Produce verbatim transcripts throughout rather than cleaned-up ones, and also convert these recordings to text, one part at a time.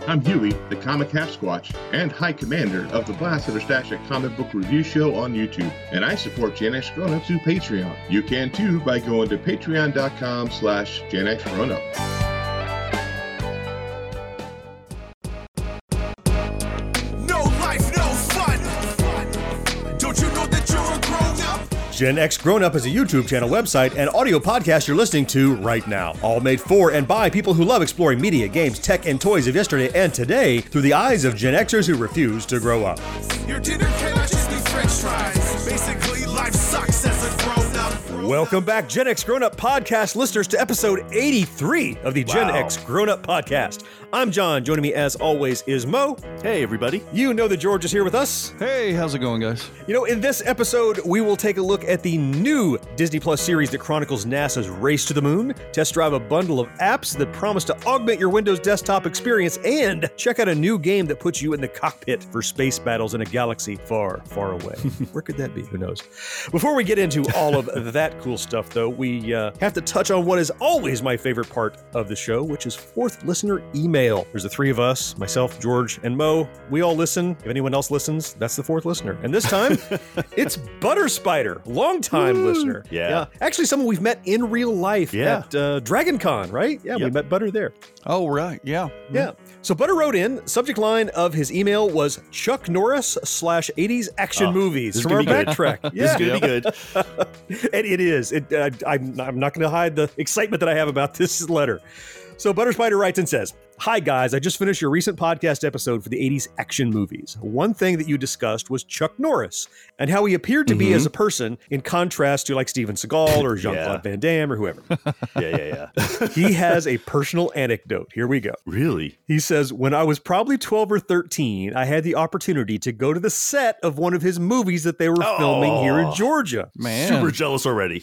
I'm Huey, the Comic Half Squatch and High Commander of the Blast Under Stash, a comic book review show on YouTube, and I support Gen X Grown Up through Patreon. You can too by going to patreon.com slash Gen X Grown Up. Gen X Grown Up is a YouTube channel, website, and audio podcast you're listening to right now. All made for and by people who love exploring media, games, tech, and toys of yesterday and today through the eyes of Gen Xers who refuse to grow up. Your dinner cannot just be French fries. Basically, life sucks as a grown up. Welcome back, Gen X Grown Up podcast listeners, to episode eighty-three of the wow. Gen X Grown Up podcast. I'm John. Joining me, as always, is Mo. Hey, everybody. You know that George is here with us. Hey, how's it going, guys? You know, in this episode, we will take a look at the new Disney Plus series that chronicles NASA's race to the moon, test drive a bundle of apps that promise to augment your Windows desktop experience, and check out a new game that puts you in the cockpit for space battles in a galaxy far, far away. Where could that be? Who knows? Before we get into all of that cool stuff, though, we uh, have to touch on what is always my favorite part of the show, which is fourth listener email. There's the three of us, myself, George, and Mo. We all listen. If anyone else listens, that's the fourth listener. And this time, it's Butter Spider, longtime Woo. listener. Yeah. yeah. Actually, someone we've met in real life yeah. at uh, Dragon Con, right? Yeah, yep. We met Butter there. Oh, right. Yeah. Yeah. So Butter wrote in, subject line of his email was Chuck Norris slash eighties action oh, movies from our backtrack. Yeah. This is going to be good. And it is. It, uh, I'm, I'm not going to hide the excitement that I have about this letter. So Butter Spider writes and says, "Hi guys, I just finished your recent podcast episode for the eighties action movies. One thing that you discussed was Chuck Norris and how he appeared to mm-hmm. be as a person in contrast to like Steven Seagal or Jean-Claude yeah. Van Damme or whoever. yeah, yeah, yeah. He has a personal anecdote. Here we go. Really? He says, when I was probably twelve or thirteen, I had the opportunity to go to the set of one of his movies that they were oh, filming here in Georgia. Man. Super jealous already.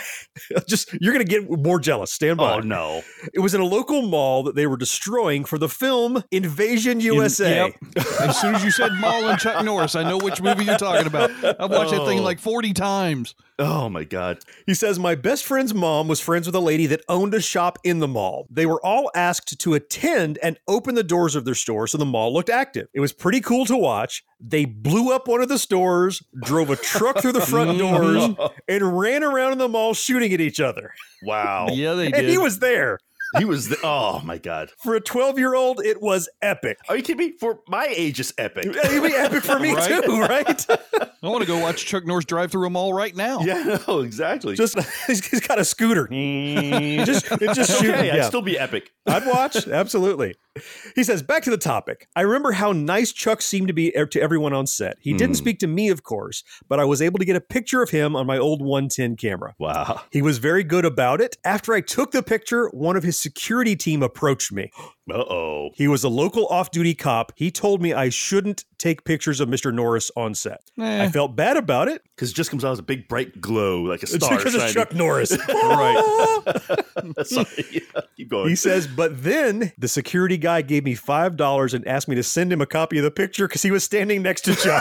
Just, you're going to get more jealous. Stand by. Oh, no. It was in a local mall that they were destroying for the film Invasion U S A. In, yep. As soon as you said mall and Chuck Norris, I know which movie you're talking about. I've watched oh. that thing like forty times. Oh, my God. He says, my best friend's mom was friends with a lady that owned a shop in the mall. They were all asked to attend and open the doors of their store so the mall looked active. It was pretty cool to watch. They blew up one of the stores, drove a truck through the front doors, and ran around in the mall shooting at each other. Wow. Yeah, they did. And he was there. He was, the, oh my God. For a twelve-year-old, it was epic. Are you kidding me? For my age, it's epic. It'd be epic for me right? too, right? I want to go watch Chuck Norris drive through a mall right now. Yeah, no, exactly. Just he's, he's got a scooter. just, it just shoot. Okay, yeah. I'd still be epic. I'd watch. Absolutely. He says, back to the topic. I remember how nice Chuck seemed to be to everyone on set. He didn't mm. speak to me, of course, but I was able to get a picture of him on my old one ten camera. Wow. He was very good about it. After I took the picture, one of his security team approached me. Uh-oh. He was a local off-duty cop. He told me I shouldn't take pictures of Mister Norris on set. Eh. I felt bad about it. Because it just comes out as a big bright glow, like a star. It's because shining. it's Chuck Norris. Right. Sorry. Yeah, keep going. He says, but then the security guy gave me five dollars and asked me to send him a copy of the picture because he was standing next to Chuck.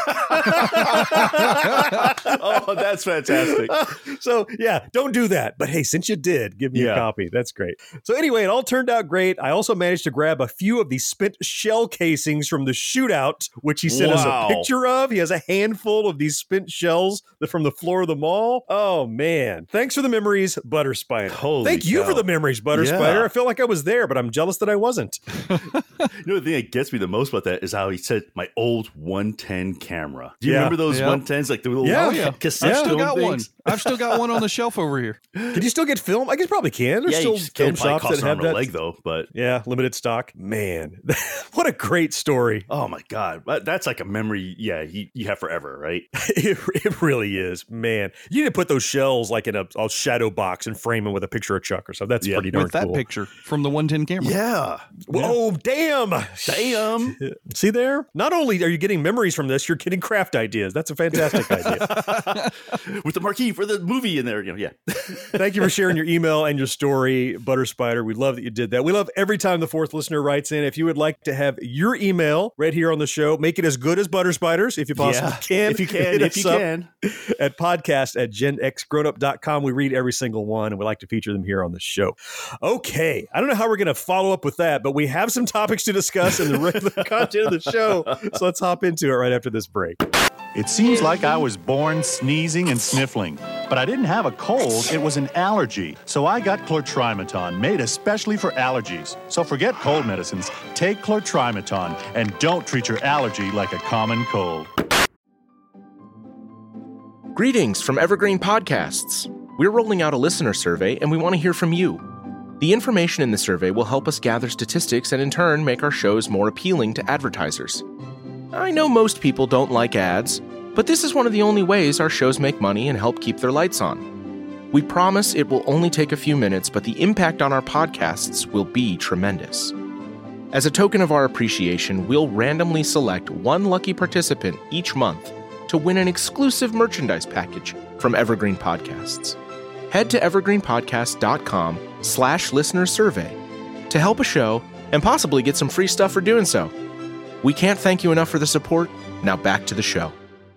Oh, that's fantastic. So, yeah, don't do that. But hey, since you did, give me yeah. a copy. That's great. So anyway, it all turned out great. I also managed to grab a few of the spent shell casings from the shootout, which he sent wow. us a picture of. He has a handful of these spent shells from the floor of the mall. Oh, man. Thanks for the memories, Butter Spider. Holy Thank you cow. for the memories, Butter yeah. Spider. I feel like I was there, but I'm jealous that I wasn't. You know, the thing that gets me the most about that is how he said my old one ten camera. Do you yeah. remember those yeah. one tens? Like the little yeah. oh, yeah. cassette I've still got things? one. I've still got one on the shelf over here. Can you still get film? I guess probably can. There's yeah, still you just film can't probably shops cost that have an arm that. and a leg though, but yeah, limited stock. Man, what a great story. Oh my God. That's like a memory. Yeah, you, you have forever, right? it, it really is, man. You need to put those shells like in a, a shadow box and frame them with a picture of Chuck or something. That's yeah. pretty darn With that cool. picture from the one ten camera. Yeah. Oh, damn. Damn. See there? Not only are you getting memories from this, you're getting craft ideas. That's a fantastic idea. With the marquee for the movie in there. You know, yeah. Thank you for sharing your email and your story, Butter Spider. We love that you did that. We love every time the fourth listener writes in. If you would like to have your email read here on the show, make it it as good as Butter Spiders, if you possibly Yeah, can. if you can, Hit if us you up can. At podcast at gen x grown up dot com. We read every single one, and we like to feature them here on the show. Okay. I don't know how we're going to follow up with that, but we have some topics to discuss in the regular content of the show. So let's hop into it right after this break. It seems like I was born sneezing and sniffling, but I didn't have a cold, it was an allergy. So I got Chlortrimeton, made especially for allergies. So forget cold medicines, take Chlortrimeton, and don't treat your allergy like a common cold. Greetings from Evergreen Podcasts. We're rolling out a listener survey, and we want to hear from you. The information in the survey will help us gather statistics and in turn make our shows more appealing to advertisers. I know most people don't like ads, but this is one of the only ways our shows make money and help keep their lights on. We promise it will only take a few minutes, but the impact on our podcasts will be tremendous. As a token of our appreciation, we'll randomly select one lucky participant each month to win an exclusive merchandise package from Evergreen Podcasts. Head to evergreenpodcast.com slash listener survey to help a show and possibly get some free stuff for doing so. We can't thank you enough for the support. Now back to the show.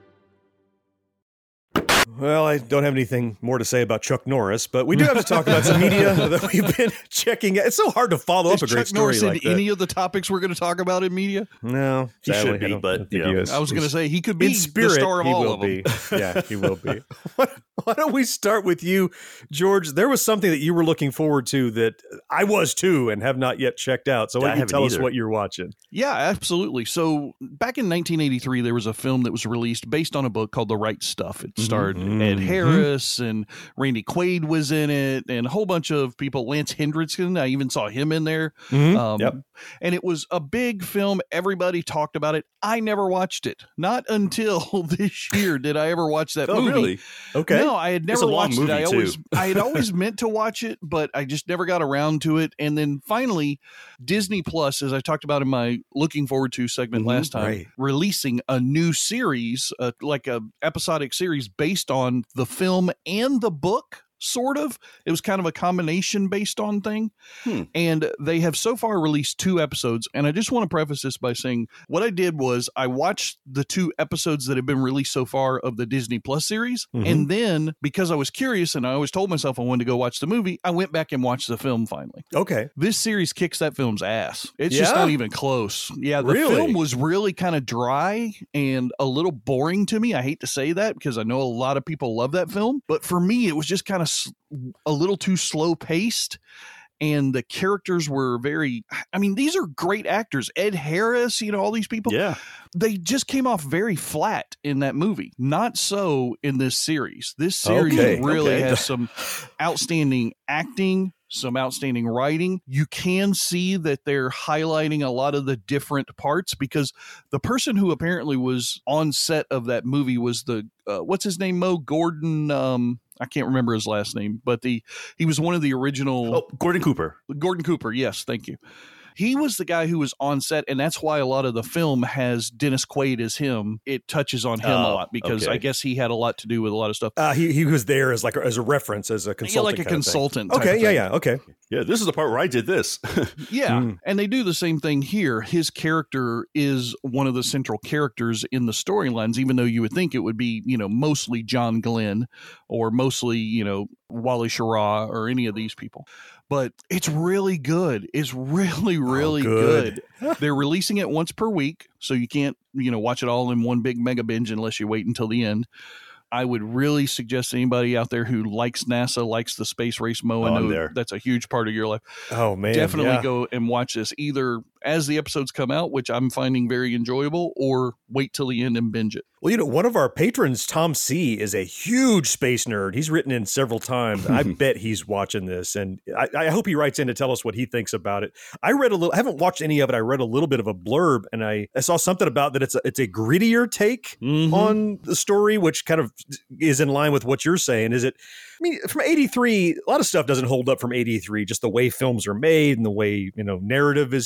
Well, I don't have anything more to say about Chuck Norris, but we do have to talk about some media that we've been checking. It's so hard to follow Is up a Chuck great story Norris in like that. any of the topics we're going to talk about in media? No, He sadly, should be, I don't- I but, don't think you he know. is. I was going to He's- say he could be in spirit, the star of he all will of them. be. Yeah, he will be. Why, why don't we start with you, George? There was something that you were looking forward to that I was too and have not yet checked out. So why I don't you haven't tell us either. what you're watching? Yeah, absolutely. So back in nineteen eighty-three, there was a film that was released based on a book called The Right Stuff. It starred Mhm. Ed Harris and Randy Quaid was in it and a whole bunch of people. Lance Hendrickson, I even saw him in there. Um, Yep. And it was a big film. Everybody talked about it. I never watched it. Not until this year did I ever watch that Oh, movie. really? Okay. No, I had It's never a long watched movie, it. I too. always, I had always meant to watch it, but I just never got around to it. And then finally, Disney Plus, as I talked about in my looking forward to segment Mhm, last time, right. releasing a new series, uh, like a episodic series based on the film and the book. Sort of. It was kind of a combination based on thing. Hmm. And they have so far released two episodes. And I just want to preface this by saying what I did was I watched the two episodes that have been released so far of the Disney Plus series. Mhm. And then because I was curious and I always told myself I wanted to go watch the movie, I went back and watched the film finally. Okay. This series kicks that film's ass. It's just Yeah? not even close. Yeah, the Really? film was really kind of dry and a little boring to me. I hate to say that because I know a lot of people love that film, but for me, it was just kind of s- a little too slow paced. And the characters were very, I mean, these are great actors. Ed Harris, you know, all these people. Yeah. They just came off very flat in that movie. Not so in this series. This series Okay, really okay. has some outstanding acting, some outstanding writing. You can see that they're highlighting a lot of the different parts because the person who apparently was on set of that movie was the, uh, what's his name, Mo Gordon? Um, I can't remember his last name, but the he was one of the original. Oh, Gordon Cooper. Gordon Cooper. Yes, thank you. He was the guy who was on set, and that's why a lot of the film has Dennis Quaid as him. It touches on him a Oh, lot because okay. I guess he had a lot to do with a lot of stuff. Uh, he he was there as like a, as a reference, as a Yeah, consultant. like a kind of thing. consultant. type Okay. of Yeah. thing. Yeah. Okay. Yeah, this is the part where I did this. Yeah, Mm. and they do the same thing here. His character is one of the central characters in the storylines, even though you would think it would be, you know, mostly John Glenn or mostly, you know, Wally Schirra or any of these people. But it's really good. It's really, really good. good. They're releasing it once per week, so you can't, you know, watch it all in one big mega binge unless you wait until the end. I would really suggest anybody out there who likes NASA, likes the space race, Mo, I Oh, I'm know there. that's a huge part of your life. Oh man. Definitely yeah. go and watch this either as the episodes come out, which I'm finding very enjoyable, or wait till the end and binge it. Well, you know, one of our patrons, Tom C., is a huge space nerd. He's written in several times. I bet he's watching this, and I, I hope he writes in to tell us what he thinks about it. I read a little. I haven't watched any of it. I read a little bit of a blurb, and I, I saw something about that. It's a, it's a grittier take Mhm. on the story, which kind of is in line with what you're saying. Is it? I mean, from eighty-three, a lot of stuff doesn't hold up from eighty-three. Just the way films are made and the way, you know, narrative is told.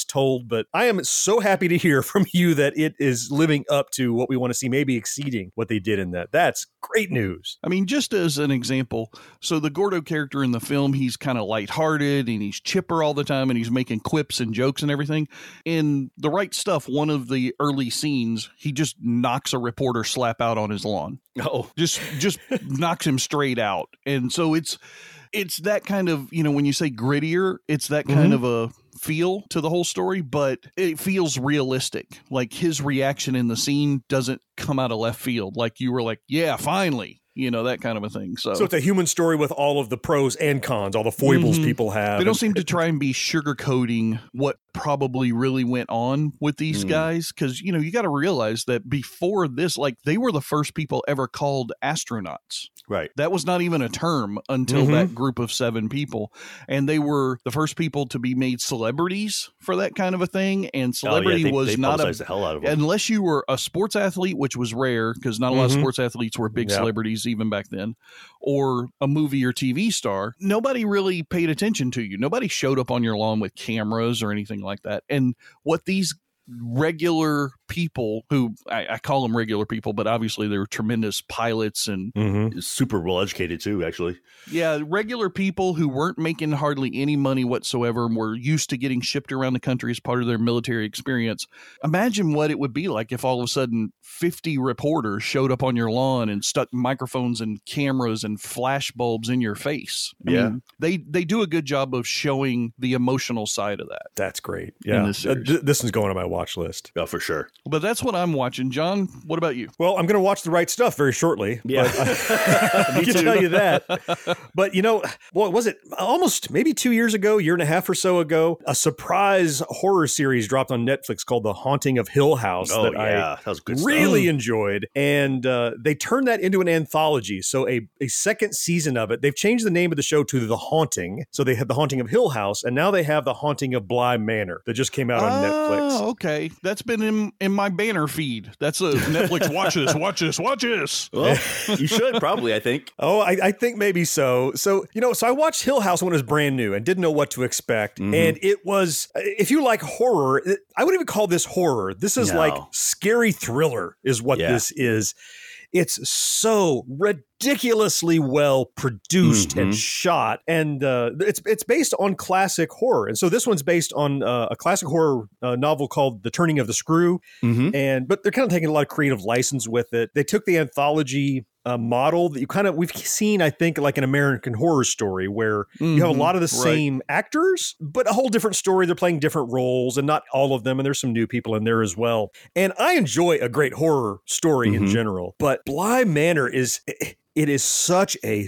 old, but I am so happy to hear from you that it is living up to what we want to see, maybe exceeding what they did in that. That's great news. I mean, just as an example, so the Gordo character in the film, he's kind of lighthearted and he's chipper all the time and he's making quips and jokes and everything. In The Right Stuff, one of the early scenes, he just knocks a reporter slap out on his lawn. Oh, just just knocks him straight out. And so it's it's that kind of, you know, when you say grittier, it's that kind Mm-hmm. of a feel to the whole story, but it feels realistic. Like his reaction in the scene doesn't come out of left field. Like you were like, yeah, finally, you know, that kind of a thing. So, So it's a human story with all of the pros and cons, all the foibles Mhm. people have. they don't And- seem to try and be sugarcoating what probably really went on with these Mm. guys. Cause, you know, you got to realize that before this, like they were the first people ever called astronauts. right. That was not even a term until Mhm. that group of seven people. And they were the first people to be made celebrities for that kind of a thing. And celebrity oh, yeah, they, was they not a, publicized the hell out of them. unless you were a sports athlete, which was rare because not a lot of Mhm. sports athletes were big Yeah. celebrities even back then, or a movie or T V star, nobody really paid attention to you. Nobody showed up on your lawn with cameras or anything like that. And what these regular people who I, I call them regular people, but obviously they're tremendous pilots and Mhm. Super well educated too, actually. yeah, regular people who weren't making hardly any money whatsoever and were used to getting shipped around the country as part of their military experience. Imagine what it would be like if all of a sudden fifty reporters showed up on your lawn and stuck microphones and cameras and flash bulbs in your face. I Yeah. mean, they, they do a good job of showing the emotional side of that. That's great. In Yeah. this Uh, series. th- this is going on my watch list. Oh, for sure. But that's what I'm watching. John, what about you? Well, I'm going to watch The Right Stuff very shortly. Yeah. But I, I can tell you that. But, you know, what was it? Almost maybe two years ago, year and a half or so ago, a surprise horror series dropped on Netflix called The Haunting of Hill House Oh, that yeah. That was good I stuff. really enjoyed. And uh, they turned that into an anthology. So a, a second season of it. They've changed the name of the show to The Haunting. So they had The Haunting of Hill House, and now they have The Haunting of Bly Manor that just came out on Netflix. Oh, okay. That's been in, in my banner feed. That's a Netflix. Watch this, watch this, watch this. Well, you should probably, I think. Oh, I, I think maybe so. So, you know, so I watched Hill House when it was brand new and didn't know what to expect. Mhm. And it was, if you like horror, it- I wouldn't even call this horror. This is No. like scary thriller is what Yeah. this is. It's so ridiculously well produced and Mhm. shot, and uh, it's it's based on classic horror. And so this one's based on uh, a classic horror uh, novel called The Turning of the Screw. Mm-hmm. And but they're kind of taking a lot of creative license with it. They took the anthology uh, model that you kind of we've seen, I think, like an American Horror Story, where you have a Mhm, lot of the right. same actors, but a whole different story. They're playing different roles, and not all of them. And there's some new people in there as well. And I enjoy a great horror story in Mhm. general, but Bly Manor is. It is such a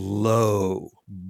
slow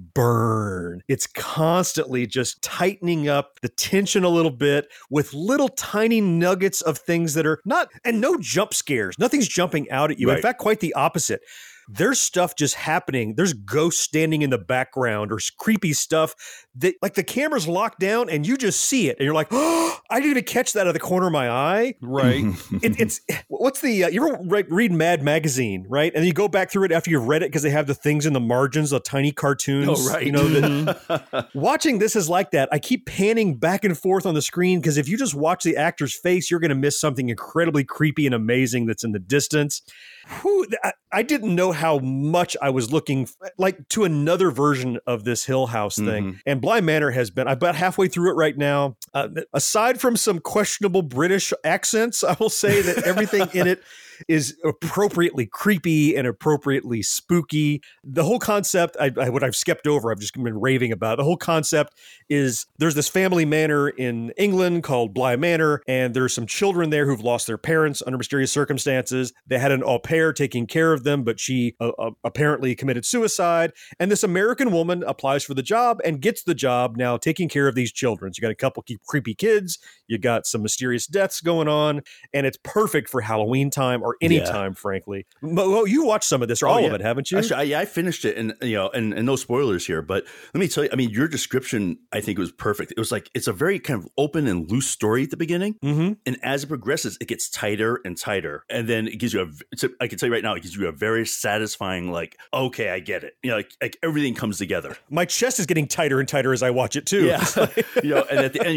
burn. It's constantly just tightening up the tension a little bit with little tiny nuggets of things that are not, and no jump scares. Nothing's jumping out at you. In Right. fact, quite the opposite. There's stuff just happening. There's ghosts standing in the background or s- creepy stuff that, like, the camera's locked down and you just see it and you're like, oh, I didn't even catch that out of the corner of my eye. Right. It, it's what's the uh, you ever re- read Mad Magazine, right? And you go back through it after you've read it because they have the things in the margins, the tiny cartoons. Oh, right. You know, that, watching this is like that. I keep panning back and forth on the screen because if you just watch the actor's face, you're going to miss something incredibly creepy and amazing that's in the distance. Whew, I, I didn't know how much I was looking f- like to another version of this Hill House thing. Mhm. And Bly Manor has been, I'm about halfway through it right now. Uh, aside from some questionable British accents, I will say that everything in it is appropriately creepy and appropriately spooky. The whole concept, I, I, what I've skipped over, I've just been raving about. The whole concept is there's this family manor in England called Bly Manor, and there's some children there who've lost their parents under mysterious circumstances. They had an au pair taking care of them, but she uh, uh, apparently committed suicide. And this American woman applies for the job and gets the job now taking care of these children. So you got a couple keep creepy kids, you got some mysterious deaths going on, and it's perfect for Halloween time or any Yeah. time, frankly. Mo, well, you watched some of this or Oh, all yeah. of it, haven't you? Actually, I, yeah, I finished it, and you know, and, and no spoilers here, but let me tell you, I mean, your description, I think, was perfect. It was like it's a very kind of open and loose story at the beginning, Mm-hmm. and as it progresses, it gets tighter and tighter, and then it gives you a. It's a I can tell you right now, it gives you a very satisfying, like, okay, I get it. You know, like, like everything comes together. My chest is getting tighter and tighter as I watch it too. Yeah, you know, and at the end, you're like,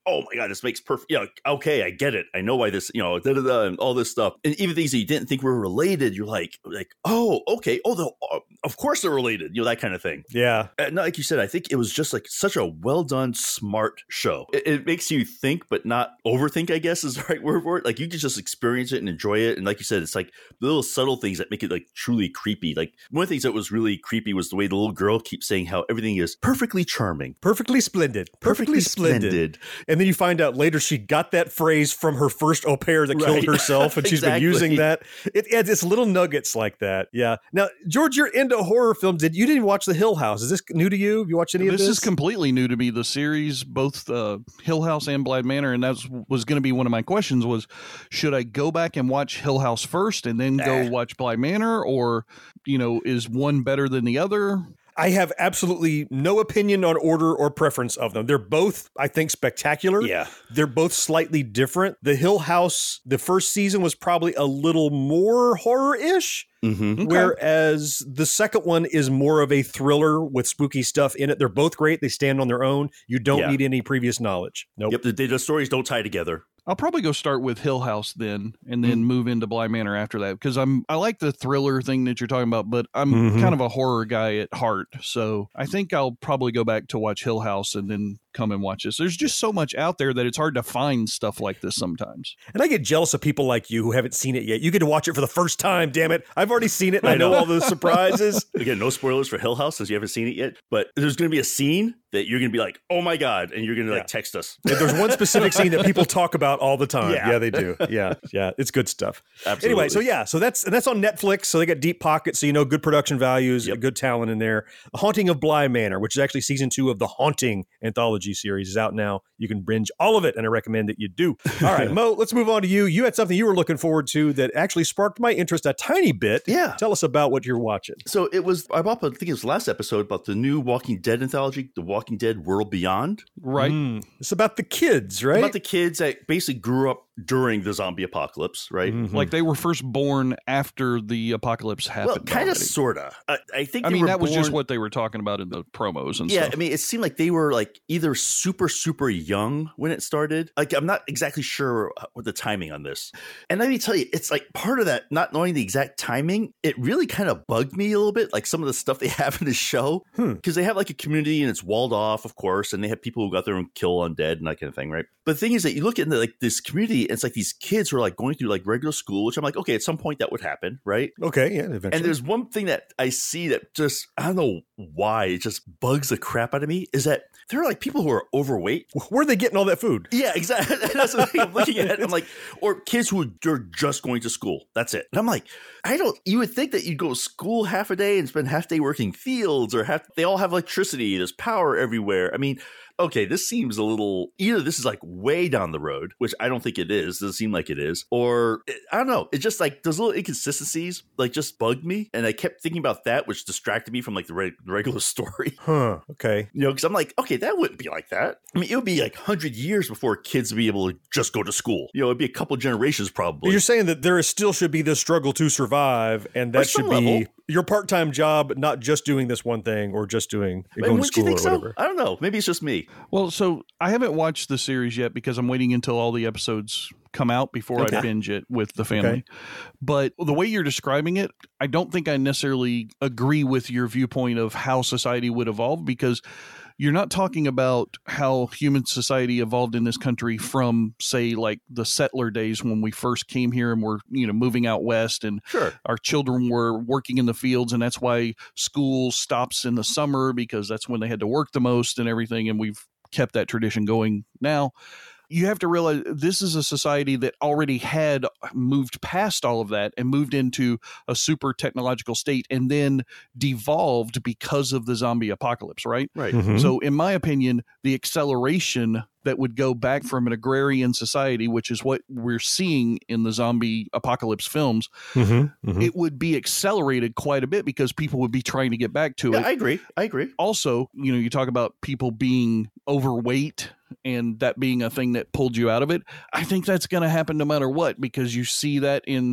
oh my God, this makes perfect, you know, okay, I get it. I know why this, you know, da, da, da, and all this stuff. And even things that you didn't think were related, you're like, like, oh, okay. Oh, the, uh, of course they're related, you know, that kind of thing. Yeah. And like you said, I think it was just like such a well done, smart show. It, it makes you think, but not overthink, I guess is the right word for it. Like you can just experience it and enjoy it. And like you said, it's like the little subtle things that make it like truly creepy. Like one of the things that was really creepy was the way the little girl keeps saying how everything is perfectly charming. Perfectly splendid. Perfectly, perfectly splendid. splendid. And then you find out later she got that phrase from her first au pair that right. killed herself, and she's exactly. been using that. It adds it's little nuggets like that. Yeah. Now, George, you're into horror films. Did you didn't watch The Hill House? Is this new to you? Have you watched any this of this? This is completely new to me. The series, both uh, Hill House and Bly Manor, and that was going to be one of my questions: was should I go back and watch Hill House first and then go watch Bly Manor, or you know, is one better than the other? I have absolutely no opinion on order or preference of them. They're both, I think, spectacular. Yeah. They're both slightly different. The Hill House, the first season was probably a little more horror-ish. Mm-hmm. Okay. Whereas the second one is more of a thriller with spooky stuff in it. They're both great. They stand on their own. You don't yeah. need any previous knowledge. Nope. Yep. The, the stories don't tie together. I'll probably go start with Hill House then, and then mm. move into Bly Manor after that, because I'm I like the thriller thing that you're talking about, but I'm mm-hmm. kind of a horror guy at heart, so I think I'll probably go back to watch Hill House and then come and watch this. There's just so much out there that it's hard to find stuff like this sometimes. And I get jealous of people like you who haven't seen it yet. You get to watch it for the first time, damn it. I've already seen it, and I, I know all the surprises. Again, no spoilers for Hill House since you haven't seen it yet, but there's going to be a scene that you're going to be like, oh my God, and you're going to yeah. like text us. And there's one specific scene that people talk about all the time. Yeah, yeah they do. Yeah, yeah, it's good stuff. Absolutely. Anyway, so yeah, so that's and that's on Netflix. So they got deep pockets, so you know, good production values, yep. good talent in there. The Haunting of Bly Manor, which is actually season two of the Haunting anthology series, is out now. You can binge all of it, and I recommend that you do. All right, Mo, let's move on to you. You had something you were looking forward to that actually sparked my interest a tiny bit. Yeah. Tell us about what you're watching. So it was, I bought, I think it was last episode about the new Walking Dead anthology, The Walking Dead World Beyond. Right. Mm. It's about the kids, right? About the kids that basically grew up during the zombie apocalypse, right? Mm-hmm. Like they were first born after the apocalypse happened. Well, kind of, sort of. I, I think. I they mean, were that was born... just what they were talking about in the promos and yeah, stuff. Yeah, I mean, it seemed like they were like either super, super young when it started. Like, I'm not exactly sure what the timing on this. And let me tell you, it's like part of that, not knowing the exact timing, it really kind of bugged me a little bit. Like some of the stuff they have in the show, because hmm. they have like a community and it's walled off, of course, and they have people who got there and kill undead and that kind of thing, right? But the thing is that you look at the, like this community, and it's like these kids who are like going through like regular school, which I'm like, okay, at some point that would happen, right? Okay, yeah, eventually. And there's one thing that I see that just, I don't know why, it just bugs the crap out of me, is that there are like people who are overweight. Where are they getting all that food? Yeah, exactly. That's the thing I'm looking at. I'm like, or kids who are just going to school. That's it. And I'm like, I don't, you would think that you'd go to school half a day and spend half day working fields, or half, they all have electricity. There's power everywhere. I mean, okay, this seems a little, either this is like way down the road, which I don't think it is, doesn't seem like it is, or I don't know, it's just like those little inconsistencies like just bugged me, and I kept thinking about that, which distracted me from like the re- regular story. Huh, okay. You know, because I'm like, okay, that wouldn't be like that. I mean, it would be like one hundred years before kids would be able to just go to school. You know, it'd be a couple generations probably. You're saying that there is still should be this struggle to survive, and that should be level. Your part-time job, not just doing this one thing or just doing going to school or whatever. So? I don't know. Maybe it's just me. Well, so I haven't watched the series yet because I'm waiting until all the episodes come out before okay. I binge it with the family. Okay. But the way you're describing it, I don't think I necessarily agree with your viewpoint of how society would evolve, because you're not talking about how human society evolved in this country from, say, like the settler days when we first came here and we're, you know, moving out west, and sure. our children were working in the fields, and that's why school stops in the summer, because that's when they had to work the most and everything. And we've kept that tradition going now. You have to realize this is a society that already had moved past all of that and moved into a super technological state, and then devolved because of the zombie apocalypse, right? Right. Mm-hmm. So in my opinion, the acceleration that would go back from an agrarian society, which is what we're seeing in the zombie apocalypse films, mm-hmm. Mm-hmm. it would be accelerated quite a bit because people would be trying to get back to yeah, it. I agree. I agree. Also, you know, you talk about people being overweight and that being a thing that pulled you out of it. I think that's going to happen no matter what, because you see that in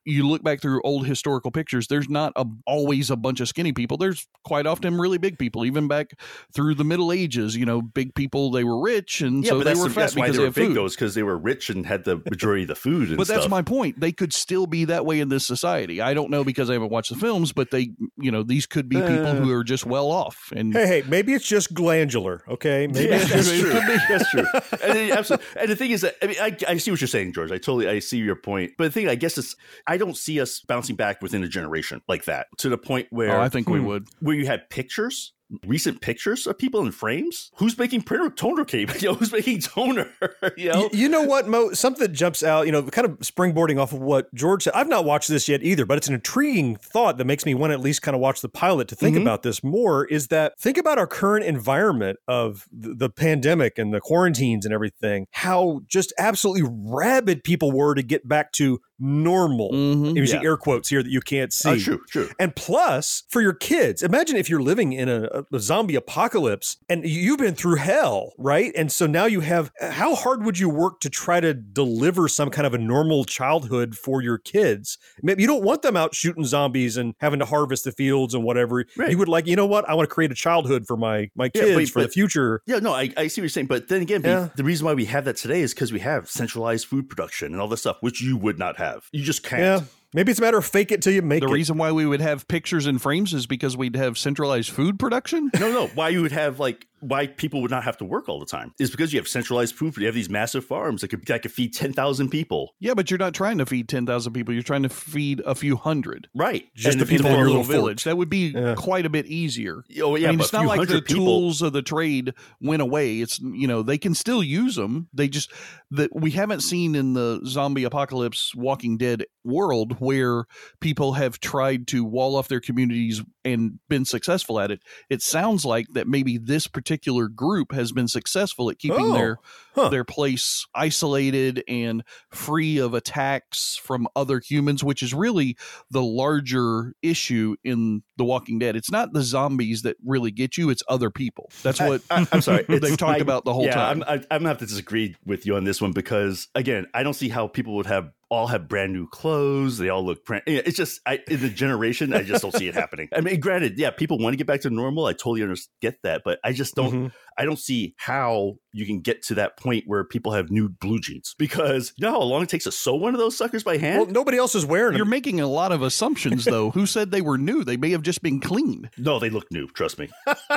you look back through old historical pictures, there's not a, always a bunch of skinny people. There's quite often really big people, even back through the Middle Ages. You know, big people, they were rich, and yeah, so but they that's were the, fat that's why because they they were had big, food. though, is because they were rich and had the majority of the food and But stuff. that's my point. They could still be that way in this society. I don't know because I haven't watched the films, but they, you know, these could be people Uh, who are just well off. And Hey, hey, maybe it's just glandular, okay? Maybe Yeah, it's that's just true. That's true. And, then, absolutely. And the thing is that I mean, I, I see what you're saying, George. I totally I see your point. But the thing, I guess, is I don't see us bouncing back within a generation like that to the point where oh, I think we would. where you had pictures. Recent pictures of people in frames. Who's making printer toner cape? You know, who's making toner? You know, Y- You know what, Mo? Something that jumps out, you know, kind of springboarding off of what George said. I've not watched this yet either, but it's an intriguing thought that makes me want to at least kind of watch the pilot to think Mhm. about this more. Is that think about our current environment of the, the pandemic and the quarantines and everything, how just absolutely rabid people were to get back to normal. Mhm. I'm using Yeah. air quotes here that you can't see. Oh, true, true. And plus, for your kids, imagine if you're living in a, a zombie apocalypse and you've been through hell, right? And so now you have, how hard would you work to try to deliver some kind of a normal childhood for your kids? Maybe you don't want them out shooting zombies and having to harvest the fields and whatever. Right. You would like, you know what? I want to create a childhood for my, my Yeah, kids but- for the but- future. Yeah, no, I, I see what you're saying. But then again, Yeah. the reason why we have that today is because we have centralized food production and all this stuff, which you would not have. You just can't. Yeah. Maybe it's a matter of fake it till you make The it. reason why we would have pictures in frames is because we'd have centralized food production. No, no. Why you would have like why people would not have to work all the time is because you have centralized food. You have these massive farms that could that could feed ten thousand people. Yeah, but you're not trying to feed ten thousand people. You're trying to feed a few hundred. Right. Just And the if you people in in a your little little village. That would be Yeah. quite a bit easier. Oh yeah, I mean, but it's a not few like the hundred people. tools of the trade went away. It's, you know, they can still use them. They just, that we haven't seen in the zombie apocalypse Walking Dead world where people have tried to wall off their communities and been successful at it. It sounds like that maybe this particular group has been successful at keeping Oh, their huh. their place isolated and free of attacks from other humans, which is really the larger issue in The Walking Dead. It's not the zombies that really get you, it's other people. That's what I, am sorry. they've It's- talked I- about the whole yeah, time. I'm, I, I'm gonna have to disagree with you on this one because again, I don't see how people would have all have brand new clothes. They all look brand. It's just I, in the generation, I just don't see it happening. I mean, granted, yeah, people want to get back to normal. I totally understand, get that, but I just don't. Mhm. I don't see how you can get to that point where people have new blue jeans because you know how long it takes to sew one of those suckers by hand. Well, nobody else is wearing You're them. making a lot of assumptions, though. Who said they were new? They may have just been cleaned. no, they look new. Trust me.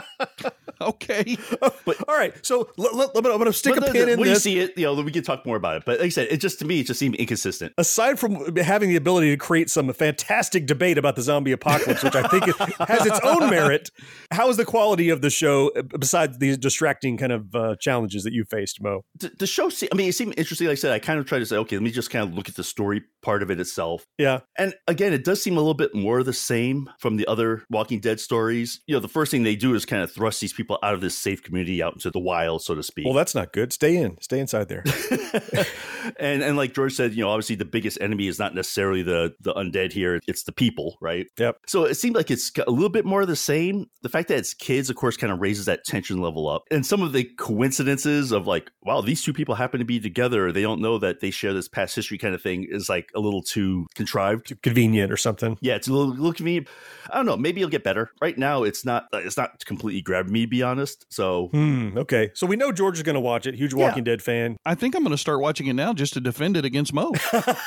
Okay. But all right, so l- l- I'm going to stick But a the- pin the- in when you this. see it, you know, we can talk more about it. But like I said, it just to me, it just seemed inconsistent. Aside from having the ability to create some fantastic debate about the zombie apocalypse, which I think it has its own merit, how is the quality of the show uh, besides these distracting kind of uh, challenges that you faced, Mo? The, the show, se- I mean, it seemed interesting. Like I said, I kind of tried to say, okay, let me just kind of look at the story part of it itself. Yeah. And again, it does seem a little bit more the same from the other Walking Dead stories. You know, the first thing they do is kind of thrust these people out of this safe community out into the wild, so to speak. Well, that's not good. Stay in. Stay inside there. and and like George said, you know, obviously the biggest enemy is not necessarily the the undead here; it's the people, right? Yep. So it seemed like it's got a little bit more of the same. The fact that it's kids, of course, kind of raises that tension level up, and some of the coincidences of like, wow, these two people happen to be together. They don't know that they share this past history, kind of thing, is like a little too contrived. Too convenient or something. Yeah, it's a little, little convenient. I don't know. Maybe it'll get better. Right now, it's not. It's not completely grabbed me, to be honest. So Hmm. Okay. So we know George is going to watch it. Huge Yeah. Walking Dead fan. I think I'm going to start watching it now just to defend it against Mo.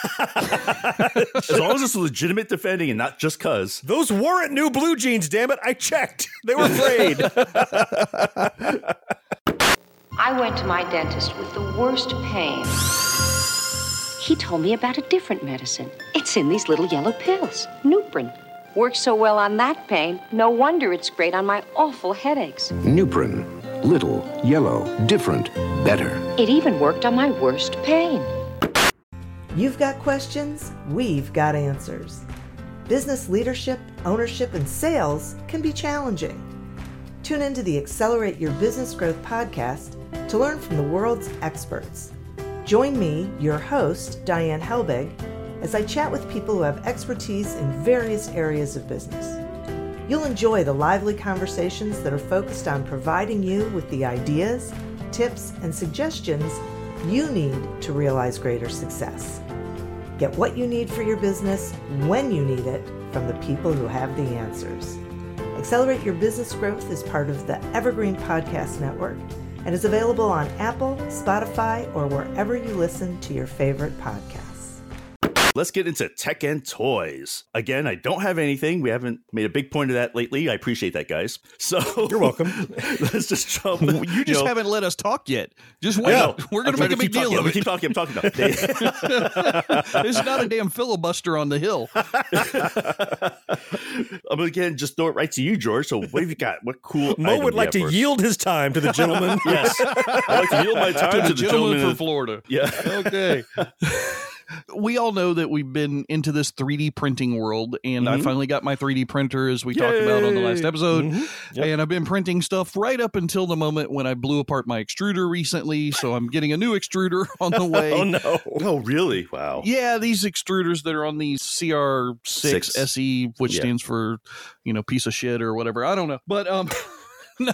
as long as it's legitimate defending and not just cause. Those weren't new blue jeans, damn it. I checked. They were frayed. I went to my dentist with the worst pain. He told me about a different medicine. It's in these little yellow pills, Nuprin. Works so well on that pain, no wonder it's great on my awful headaches. Nuprin. Little, yellow, different, better. It even worked on my worst pain. You've got questions, we've got answers. Business leadership, ownership, and sales can be challenging. Tune into the Accelerate Your Business Growth podcast to learn from the world's experts. Join me, your host, Diane Helbig, as I chat with people who have expertise in various areas of business. You'll enjoy the lively conversations that are focused on providing you with the ideas, tips, and suggestions you need to realize greater success. Get what you need for your business when you need it from the people who have the answers. Accelerate Your Business Growth is part of the Evergreen Podcast Network and is available on Apple, Spotify, or wherever you listen to your favorite podcasts. Let's get into tech and toys. Again, I don't have anything. We haven't made a big point of that lately. I appreciate that, guys. So you're welcome. Let's just jump. You just you know, haven't let us talk yet. Just wait. Yeah. We're going to make a big deal talking. of it. Keep talking. I'm talking about. There's not a damn filibuster on the Hill. I'm again just throw it right to you, George. So what have you got? What cool? Mo would like to first? yield his time to the gentleman. Yes, I'd like to yield my time to, to the, the gentleman, gentleman from Florida. Yeah. Okay. We all know that we've been into this three D printing world, and mm-hmm. I finally got my three D printer, as we Yay! talked about on the last episode. Mm-hmm. Yep. And I've been printing stuff right up until the moment when I blew apart my extruder recently. So I'm getting a new extruder on the way. Oh, no. Oh, really? Wow. Yeah, these extruders that are on the C R six S E, which yeah. stands for, you know, piece of shit or whatever. I don't know. But, um... No,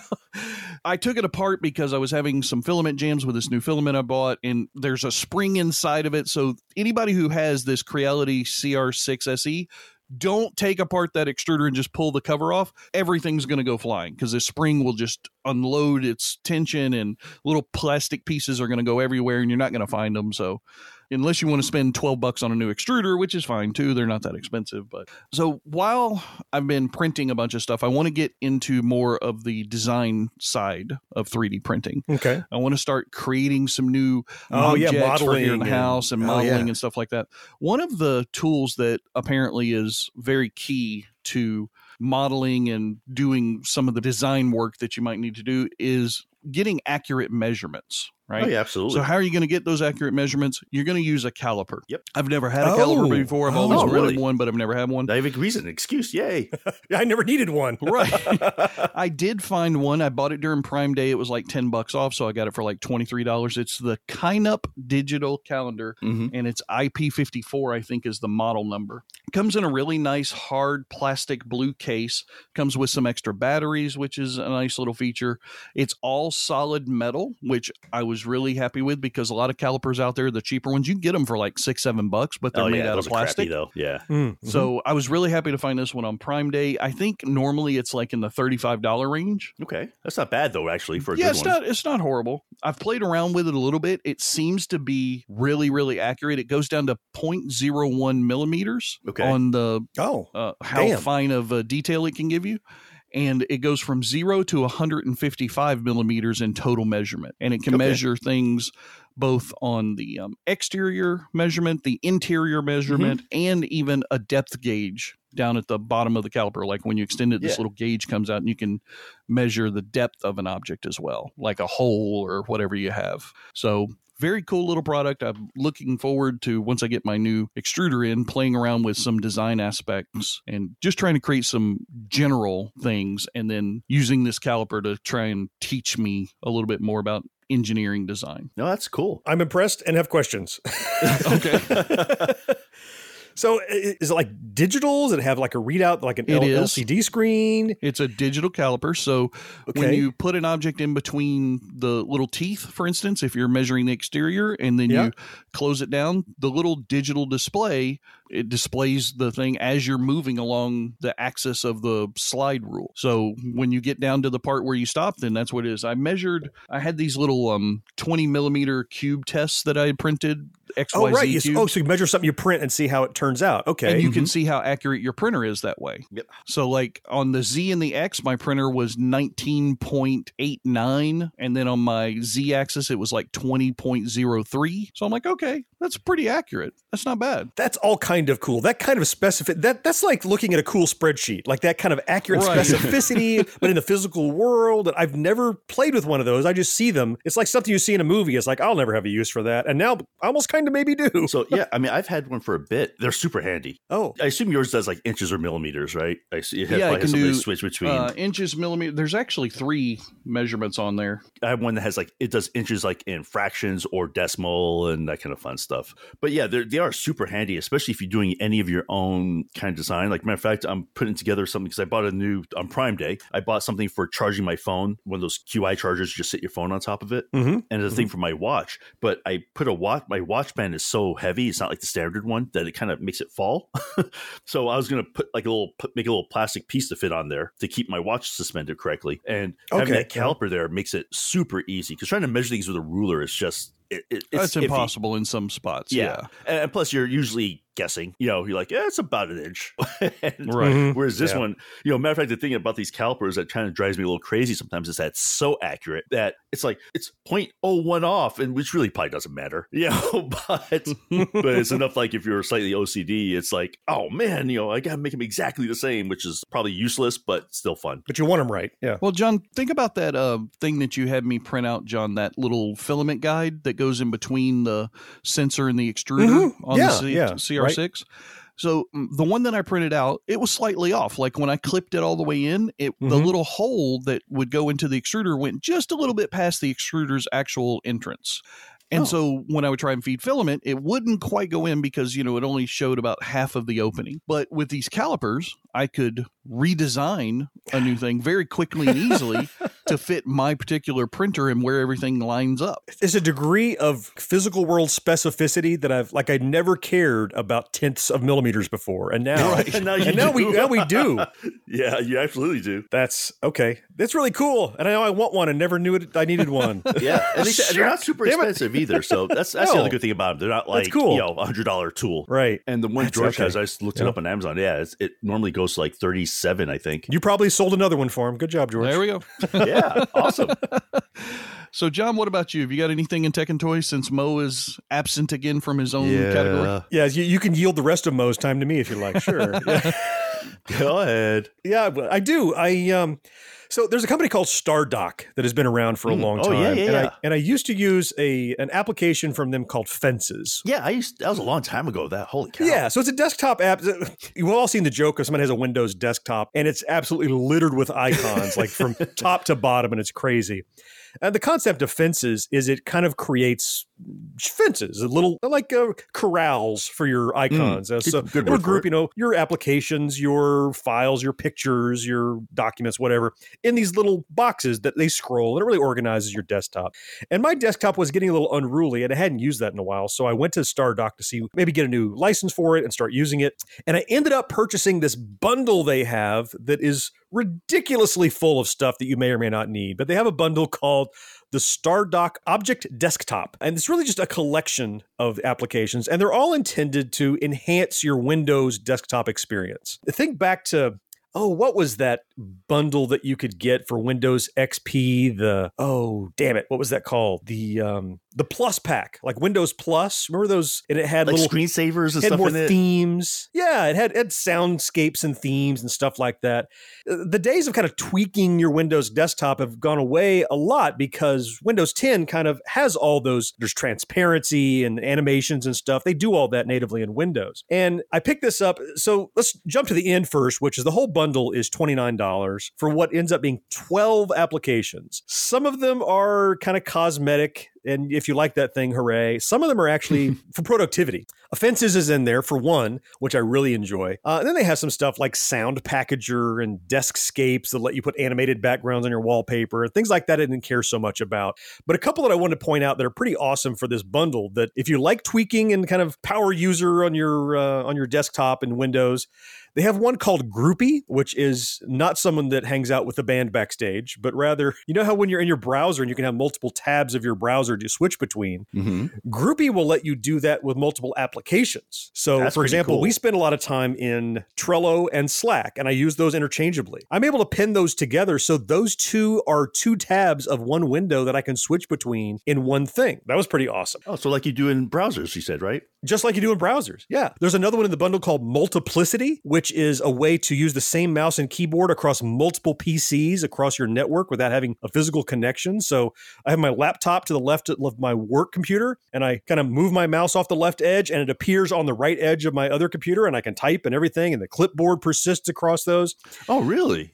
I took it apart because I was having some filament jams with this new filament I bought, and there's a spring inside of it. So anybody who has this Creality C R six S E, don't take apart that extruder and just pull the cover off. Everything's going to go flying because this spring will just unload its tension, and little plastic pieces are going to go everywhere, and you're not going to find them. So unless you want to spend twelve bucks on a new extruder, which is fine too. They're not that expensive. But so while I've been printing a bunch of stuff, I want to get into more of the design side of three D printing. Okay. I want to start creating some new oh, objects yeah, for here in the and, house and oh, modeling yeah. and stuff like that. One of the tools that apparently is very key to modeling and doing some of the design work that you might need to do is getting accurate measurements. Right? Oh, yeah, absolutely. So how are you going to get those accurate measurements? You're going to use a caliper. Yep. I've never had a Oh. caliper before. I've Oh, always wanted really? one, but I've never had one. I have a reason, excuse, yay. I never needed one. Right. I did find one. I bought it during Prime Day. It was like ten bucks off, so I got it for like twenty-three dollars. It's the Kinup digital calendar, Mhm. and it's I P fifty-four, I think, is the model number. It comes in a really nice hard plastic blue case. Comes with some extra batteries, which is a nice little feature. It's all solid metal, which I was really happy with because a lot of calipers out there, the cheaper ones, you can get them for like six, seven bucks, but they're Oh, made yeah, out those of are crappy, plastic. though. Yeah. Mm-hmm. So I was really happy to find this one on Prime Day. I think normally it's like in the thirty-five dollars range. Okay. That's not bad, though, actually, for a Yeah, good it's one. not it's not horrible. I've played around with it a little bit. It seems to be really, really accurate. It goes down to zero point zero one millimeters Okay. on the Oh, uh, how damn. fine of a detail it can give you. And it goes from zero to one hundred fifty-five millimeters in total measurement. And it can Okay. measure things both on the um, exterior measurement, the interior measurement, and even a depth gauge down at the bottom of the caliper. Like when you extend it, this Yeah. little gauge comes out and you can measure the depth of an object as well, like a hole or whatever you have. So very cool little product. I'm looking forward to, once I get my new extruder in, playing around with some design aspects and just trying to create some general things, and then using this caliper to try and teach me a little bit more about engineering design. No, that's cool. I'm impressed and have questions. Okay. So i- is it like digital? Does it have like a readout, like an It L- is. L C D screen? It's a digital caliper. So when Okay. you put an object in between the little teeth, for instance, if you're measuring the exterior and then Yeah. you close it down, the little digital display, it displays the thing as you're moving along the axis of the slide rule. So when you get down to the part where you stop, then that's what it is. I measured, I had these little um, twenty millimeter cube tests that I had printed, X Y Z Oh, right. You, cubes. oh, so you measure something, you print and see how it turns out. Okay. And you can see how accurate your printer is that way. Yep. So like on the Z and the X, my printer was nineteen point eight nine. And then on my Z axis, it was like twenty point zero three. So I'm like, okay, that's pretty accurate. That's not bad. That's all kind of cool. That kind of specific, that that's like looking at a cool spreadsheet, like that kind of accurate Right. specificity, but in the physical world. I've never played with one of those. I just see them. It's like something you see in a movie. It's like, I'll never have a use for that. And now I almost kind of maybe do. So, yeah, I mean, I've had one for a bit. They're super handy. Oh, I assume yours does like inches or millimeters, right? I see it has, Yeah, probably it has can something do to switch between. uh, inches, millimeter. There's actually three measurements on there. I have one that has like, it does inches like in fractions or decimal and that kind of fun stuff. But yeah, they're, they are super handy, especially if you're doing any of your own kind of design. Like, matter of fact, I'm putting together something because I bought a new, on Prime Day, I bought something for charging my phone, one of those Q I chargers, you just sit your phone on top of it. mm-hmm. And it's a thing for my watch. But I put a watch, my watch watch band is so heavy, it's not like the standard one, that it kind of makes it fall. So I was going to put like a little, put, make a little plastic piece to fit on there to keep my watch suspended correctly. And having Okay. that caliper there makes it super easy, because trying to measure things with a ruler is just, it, it, it's That's iffy. impossible in some spots. Yeah. Yeah. And, and plus you're usually guessing, you know, you're like, yeah, it's about an inch. And Right. Mhm. Whereas this Yeah. one, you know, matter of fact, the thing about these calipers that kind of drives me a little crazy sometimes is that it's so accurate that it's like, it's zero point zero one off, and which really probably doesn't matter, you know, but, but it's enough. Like if you're slightly O C D, it's like, oh man, you know, I got to make them exactly the same, which is probably useless, but still fun. But you want them right. Yeah. Well, John, think about that uh, thing that you had me print out, John, that little filament guide that goes in between the sensor and the extruder Mhm. on Yeah, the C- yeah, C R six. So mm, the one that I printed out, it was slightly off. Like when I clipped it all the way in, it the Mhm. little hole that would go into the extruder went just a little bit past the extruder's actual entrance. And Oh. so when I would try and feed filament, it wouldn't quite go in because, you know, it only showed about half of the opening. But with these calipers, I could redesign a new thing very quickly and easily to fit my particular printer and where everything lines up. There's a degree of physical world specificity that I've like I never cared about tenths of millimeters before, and now Right. And now you and now do. we now we do. Yeah, you absolutely do. That's okay. That's really cool, and I know I want one and never knew it. I needed one. Yeah, and they, they're not super Damn it. expensive either. So that's that's the No. other good thing about them. They're not like, That's cool. you know, a hundred dollar tool. Right. And the one That's George okay. has, I just looked it Yeah. up on Amazon. Yeah, it's, it normally goes to like thirty seven, I think. You probably sold another one for him. Good job, George. There we go. Yeah, awesome. So, John, what about you? Have you got anything in Tech and Toys since Mo is absent again from his own category? Yeah, you, you can yield the rest of Mo's time to me if you like. Sure. Yeah. Go ahead. Yeah, but I do. I um so there's a company called StarDock that has been around for a Mm. long Oh, time. yeah, yeah, and yeah. I and I used to use a an application from them called Fences. Yeah, I used that was a long time ago. That holy cow. Yeah, so it's a desktop app. You've all seen the joke of someone has a Windows desktop and it's absolutely littered with icons, like from top to bottom, and it's crazy. And the concept of Fences is it kind of creates fences, a little like uh, corrals for your icons. Uh, good- so good it word would for group, it. you know, your applications, your files, your pictures, your documents, whatever, in these little boxes that they scroll, and it really organizes your desktop. And my desktop was getting a little unruly, and I hadn't used that in a while, so I went to StarDock to see maybe get a new license for it and start using it. And I ended up purchasing this bundle they have that is ridiculously full of stuff that you may or may not need. But they have a bundle called the StarDock Object Desktop. And it's really just a collection of applications, and they're all intended to enhance your Windows desktop experience. Think back to, oh, what was that bundle that you could get for Windows X P? The, oh, damn it, what was that called? The um, the Plus Pack, like Windows Plus. Remember those? And it had like little screensavers and had stuff more in it. themes. Yeah, it had, it had soundscapes and themes and stuff like that. Uh, The days of kind of tweaking your Windows desktop have gone away a lot because Windows ten kind of has all those, there's transparency and animations and stuff. They do all that natively in Windows. And I picked this up. So let's jump to the end first, which is the whole bundle is twenty-nine dollars for what ends up being twelve applications. Some of them are kind of cosmetic, and if you like that thing, hooray. Some of them are actually for productivity. Fences is in there for one, which I really enjoy. Uh, and then they have some stuff like Sound Packager and Deskscapes that let you put animated backgrounds on your wallpaper and things like that I didn't care so much about. But a couple that I wanted to point out that are pretty awesome for this bundle, that if you like tweaking and kind of power user on your uh, on your desktop in Windows, they have one called Groupie, which is not someone that hangs out with the band backstage, but rather, you know how when you're in your browser and you can have multiple tabs of your browser to switch between? Mm-hmm. Groupie will let you do that with multiple applications. So, That's for pretty example, cool. we spend a lot of time in Trello and Slack, and I use those interchangeably. I'm able to pin those together so those two are two tabs of one window that I can switch between in one thing. That was pretty awesome. Oh, so like you do in browsers, you said, right? Just like you do in browsers. Yeah. There's another one in the bundle called Multiplicity, which is a way to use the same mouse and keyboard across multiple P Cs across your network without having a physical connection. So I have my laptop to the left of my work computer, and I kind of move my mouse off the left edge, and it appears on the right edge of my other computer, and I can type and everything, and the clipboard persists across those. Oh, really?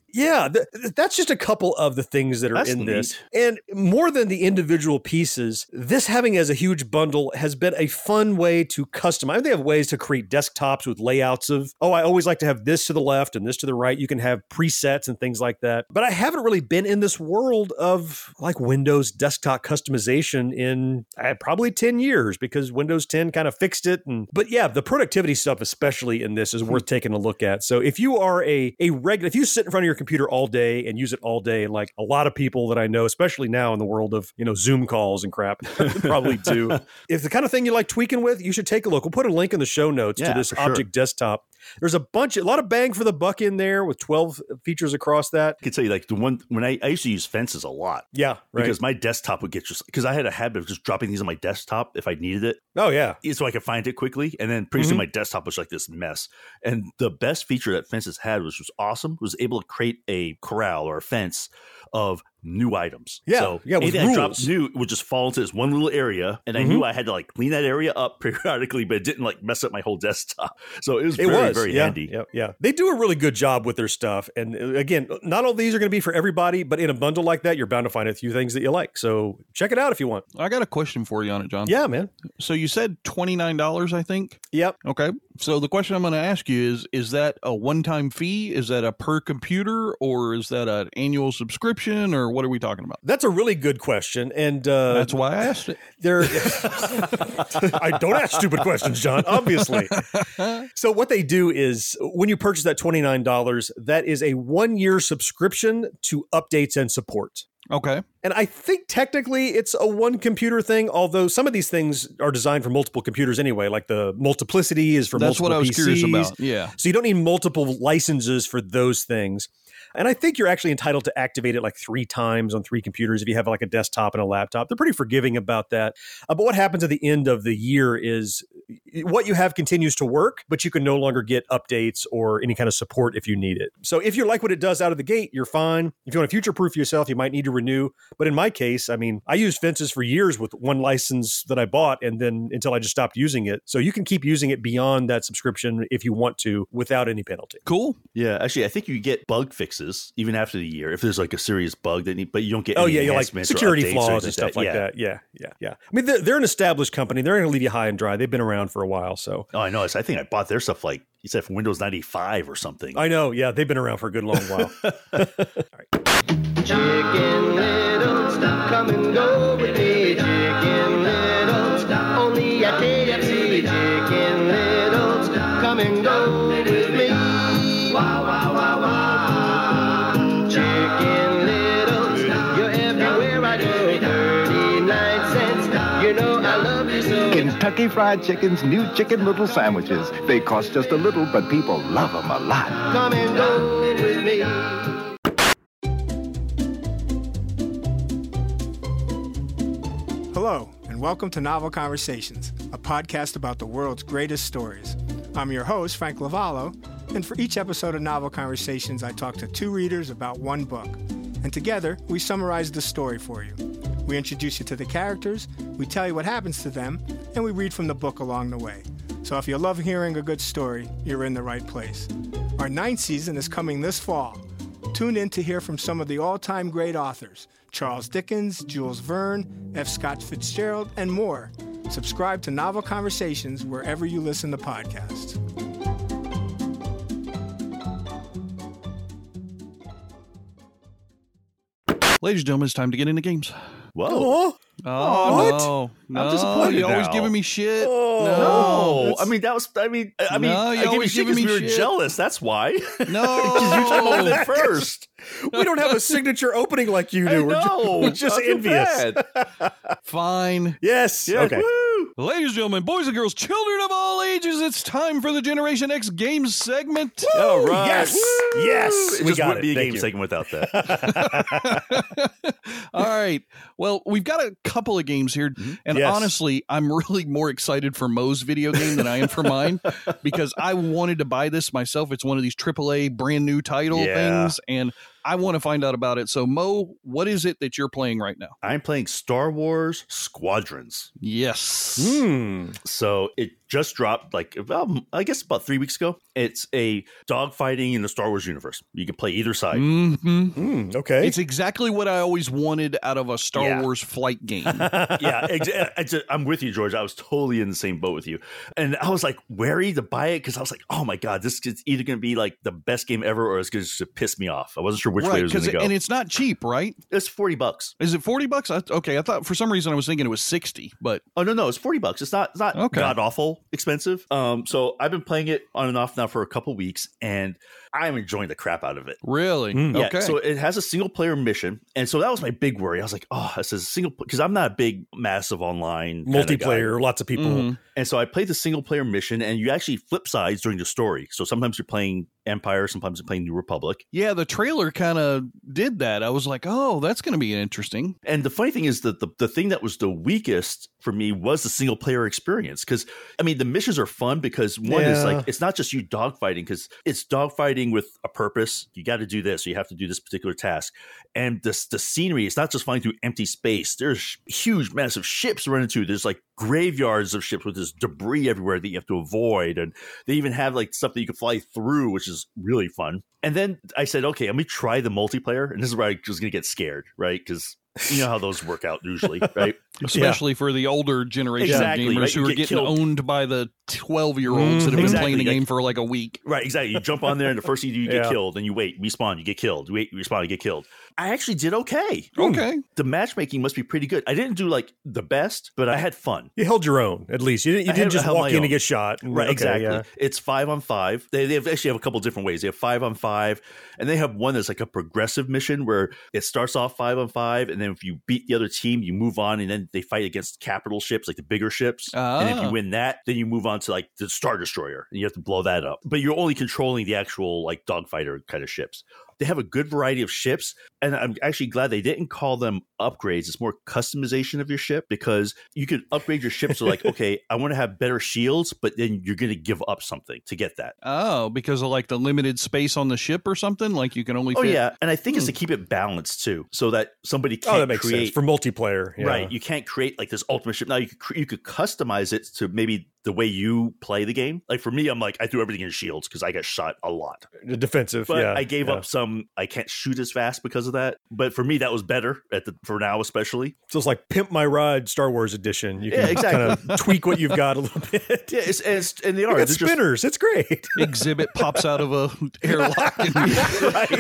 Yeah, th- that's just a couple of the things that are That's in neat. this. And more than the individual pieces, this having as a huge bundle has been a fun way to customize. They have ways to create desktops with layouts of, oh, I always like to have this to the left and this to the right. You can have presets and things like that. But I haven't really been in this world of like Windows desktop customization in uh, probably ten years because Windows ten kind of fixed it. And But yeah, the productivity stuff, especially in this, is worth taking a look at. So if you are a, a regular, if you sit in front of your computer all day and use it all day, like a lot of people that I know, especially now in the world of, you know, Zoom calls and crap, probably do. If the kind of thing you like tweaking with, you should take a look. We'll put a link in the show notes Yeah, to this for sure. Object Desktop. There's a bunch, a lot of bang for the buck in there with twelve features across that. I can tell you, like the one when I, I used to use Fences a lot. Yeah, right. Because my desktop would get just because I had a habit of just dropping these on my desktop if I needed it. Oh, yeah. So I could find it quickly. And then pretty Mhm. soon my desktop was like this mess. And the best feature that Fences had, which was awesome, was able to create a corral or a fence of new items. Yeah, so yeah, with anything I dropped rules. new would just fall into this one little area, and I Mhm. knew I had to like clean that area up periodically, but it didn't like mess up my whole desktop. So it was It very, was very yeah, handy. Yeah, yeah. They do a really good job with their stuff. And uh, again, not all these are going to be for everybody, but in a bundle like that, you're bound to find a few things that you like. So check it out if you want. I got a question for you on it, John. Yeah, man. So you said twenty-nine dollars, I think? Yep. Okay. So the question I'm going to ask you is, is that a one-time fee? Is that a per computer, or is that an annual subscription, or what are we talking about? That's a really good question. And uh, That's why I asked it. There, I don't ask stupid questions, John, obviously. So what they do is when you purchase that twenty-nine dollars, that is a one-year subscription to updates and support. Okay. And I think technically it's a one computer thing, although some of these things are designed for multiple computers anyway, like the multiplicity is for That's multiple what I was P Cs. curious about. Yeah. So you don't need multiple licenses for those things. And I think you're actually entitled to activate it like three times on three computers if you have like a desktop and a laptop. They're pretty forgiving about that. Uh, but what happens at the end of the year is what you have continues to work, but you can no longer get updates or any kind of support if you need it. So if you like what it does out of the gate, you're fine. If you want to future-proof yourself, you might need to renew. But in my case, I mean, I used Fences for years with one license that I bought and then until I just stopped using it. So you can keep using it beyond that subscription if you want to without any penalty. Cool. Yeah, actually, I think you get bug fixes even after the year if there's like a serious bug that need, but you don't get oh any yeah, you like enhancements or security updates or flaws anything and stuff that. like Yeah. that. Yeah, yeah, yeah. I mean, they're, they're an established company. They're going to leave you high and dry. They've been around for a while, so Oh, I know. I think I bought their stuff like you said for Windows ninety-five or something. I know. Yeah, they've been around for a good long while. Chicken Little, come and go with me. Chicken Little, only at K F C. Chicken Little, come and go with me. Wow, wow, wow, wow. Chicken Little, you're everywhere I go. thirty-nine cents, you know I love you so. Kentucky Fried Chicken's new Chicken Little sandwiches. They cost just a little, but people love them a lot. Come and go with me. Hello, and welcome to Novel Conversations, a podcast about the world's greatest stories. I'm your host, Frank Lavallo, and for each episode of Novel Conversations, I talk to two readers about one book. And together, we summarize the story for you. We introduce you to the characters, we tell you what happens to them, and we read from the book along the way. So if you love hearing a good story, you're in the right place. Our ninth season is coming this fall. Tune in to hear from some of the all-time great authors, Charles Dickens, Jules Verne, F. Scott Fitzgerald, and more. Subscribe to Novel Conversations wherever you listen to podcasts. Ladies and gentlemen, it's time to get into games. Whoa. Oh, What? no. No, I'm disappointed you're always now. giving me shit. No, no. I mean that was. I mean, I mean, No, I you're gave you always shit giving because me we were shit. jealous. That's why. No, because you came up with it first. We don't have a signature opening like you do. I We're just, know. we're just I feel envious. bad. Fine. Yes. Yeah, Okay. woo. Ladies and gentlemen, boys and girls, children of all ages, it's time for the Generation X Games segment. All right. Yes. Woo. Yes. It We just got wouldn't it. be a Thank game you. segment without that. All right. Well, we've got a couple of games here. And Yes. honestly, I'm really more excited for Mo's video game than I am for mine because I wanted to buy this myself. It's one of these triple A brand new title Yeah. things, and I want to find out about it. So, Mo, what is it that you're playing right now? I'm playing Star Wars Squadrons. Yes. Hmm. So it just dropped like, well, I guess about three weeks ago. It's a dogfighting in the Star Wars universe. You can play either side. Mm-hmm. Mm, okay. It's exactly what I always wanted out of a Star Yeah. Wars flight game. yeah, ex- ex- I'm with you, George. I was totally in the same boat with you. And I was like wary to buy it because I was like, oh my God, this is either going to be like the best game ever or it's going to piss me off. I wasn't sure which right, way it was going to it, go. and it's not cheap, right? It's forty bucks. Is it forty bucks? I, okay, I thought for some reason I was thinking it was sixty, but Oh no, no, it's forty bucks. It's not it's not Okay. god awful expensive. Um, so I've been playing it on and off now for a couple weeks, and I'm enjoying the crap out of it. really, Yeah, okay. so it has a single player mission, and so that was my big worry. I was like, oh, it says single because I'm not a big massive online kinda guy. Multiplayer, lots of people. Mhm. And so I played the single player mission, and you actually flip sides during the story. So sometimes you're playing Empire, sometimes you're playing New Republic. Yeah, the trailer kind of did that. I was like, oh, that's going to be interesting. And the funny thing is that the, the thing that was the weakest for me was the single player experience. Because, I mean, the missions are fun because one is Yeah. like, it's not just you dogfighting, because it's dogfighting with a purpose. You got to do this. So you have to do this particular task. And this, the scenery, it's not just flying through empty space. There's huge, massive ships to run into. There's like graveyards of ships with this debris everywhere that you have to avoid. And they even have like stuff that you can fly through, which is really fun. And then I said, okay, let me try the multiplayer. And this is where I was going to get scared, right? Because you know how those work out usually, right? Especially for the older generation Exactly, of gamers right? who You are get getting killed. owned by the twelve-year-olds that have been Exactly, playing the like- game for like a week. Right, exactly. You jump on there, and the first thing you do, you get Yeah. killed. Then you wait, respawn, you get killed. You wait, you respawn, you get killed. I actually did okay. Okay. The matchmaking must be pretty good. I didn't do like the best, but I had fun. You held your own, at least. You didn't, you I didn't had- just held walk my in own. and get shot. Right, Okay, exactly. yeah. It's five on five. They, they have actually have a couple different ways. They have five on five, and they have one that's like a progressive mission where it starts off five on five, and then if you beat the other team, you move on, and then they fight against capital ships, like the bigger ships. And if Ah. you win that, then you move on to like the Star Destroyer, and you have to blow that up. But you're only controlling the actual like dogfighter kind of ships. They have a good variety of ships, and I'm actually glad they didn't call them upgrades. It's more customization of your ship, because you could upgrade your ship to like, okay, I want to have better shields, but then you're going to give up something to get that. Oh, because of like the limited space on the ship or something? Like you can only Oh fit... yeah, and I think it's to keep it balanced too, so that somebody can't Oh, that makes create sense. For multiplayer. Yeah. right. You can't create like this ultimate ship. Now you could cre- you could customize it to maybe the way you play the game. Like for me, I'm like I threw everything in shields because I got shot a lot. The defensive, But yeah. I gave yeah. up some. I can't shoot as fast because of that. But for me, that was better at the for now, especially. So it's like Pimp My Ride Star Wars edition. You Yeah, can exactly. kind of tweak what you've got a little bit. Yeah, it's, and, it's, and they You are got They're just- spinners. It's great. Exhibit pops out of a airlock. And right.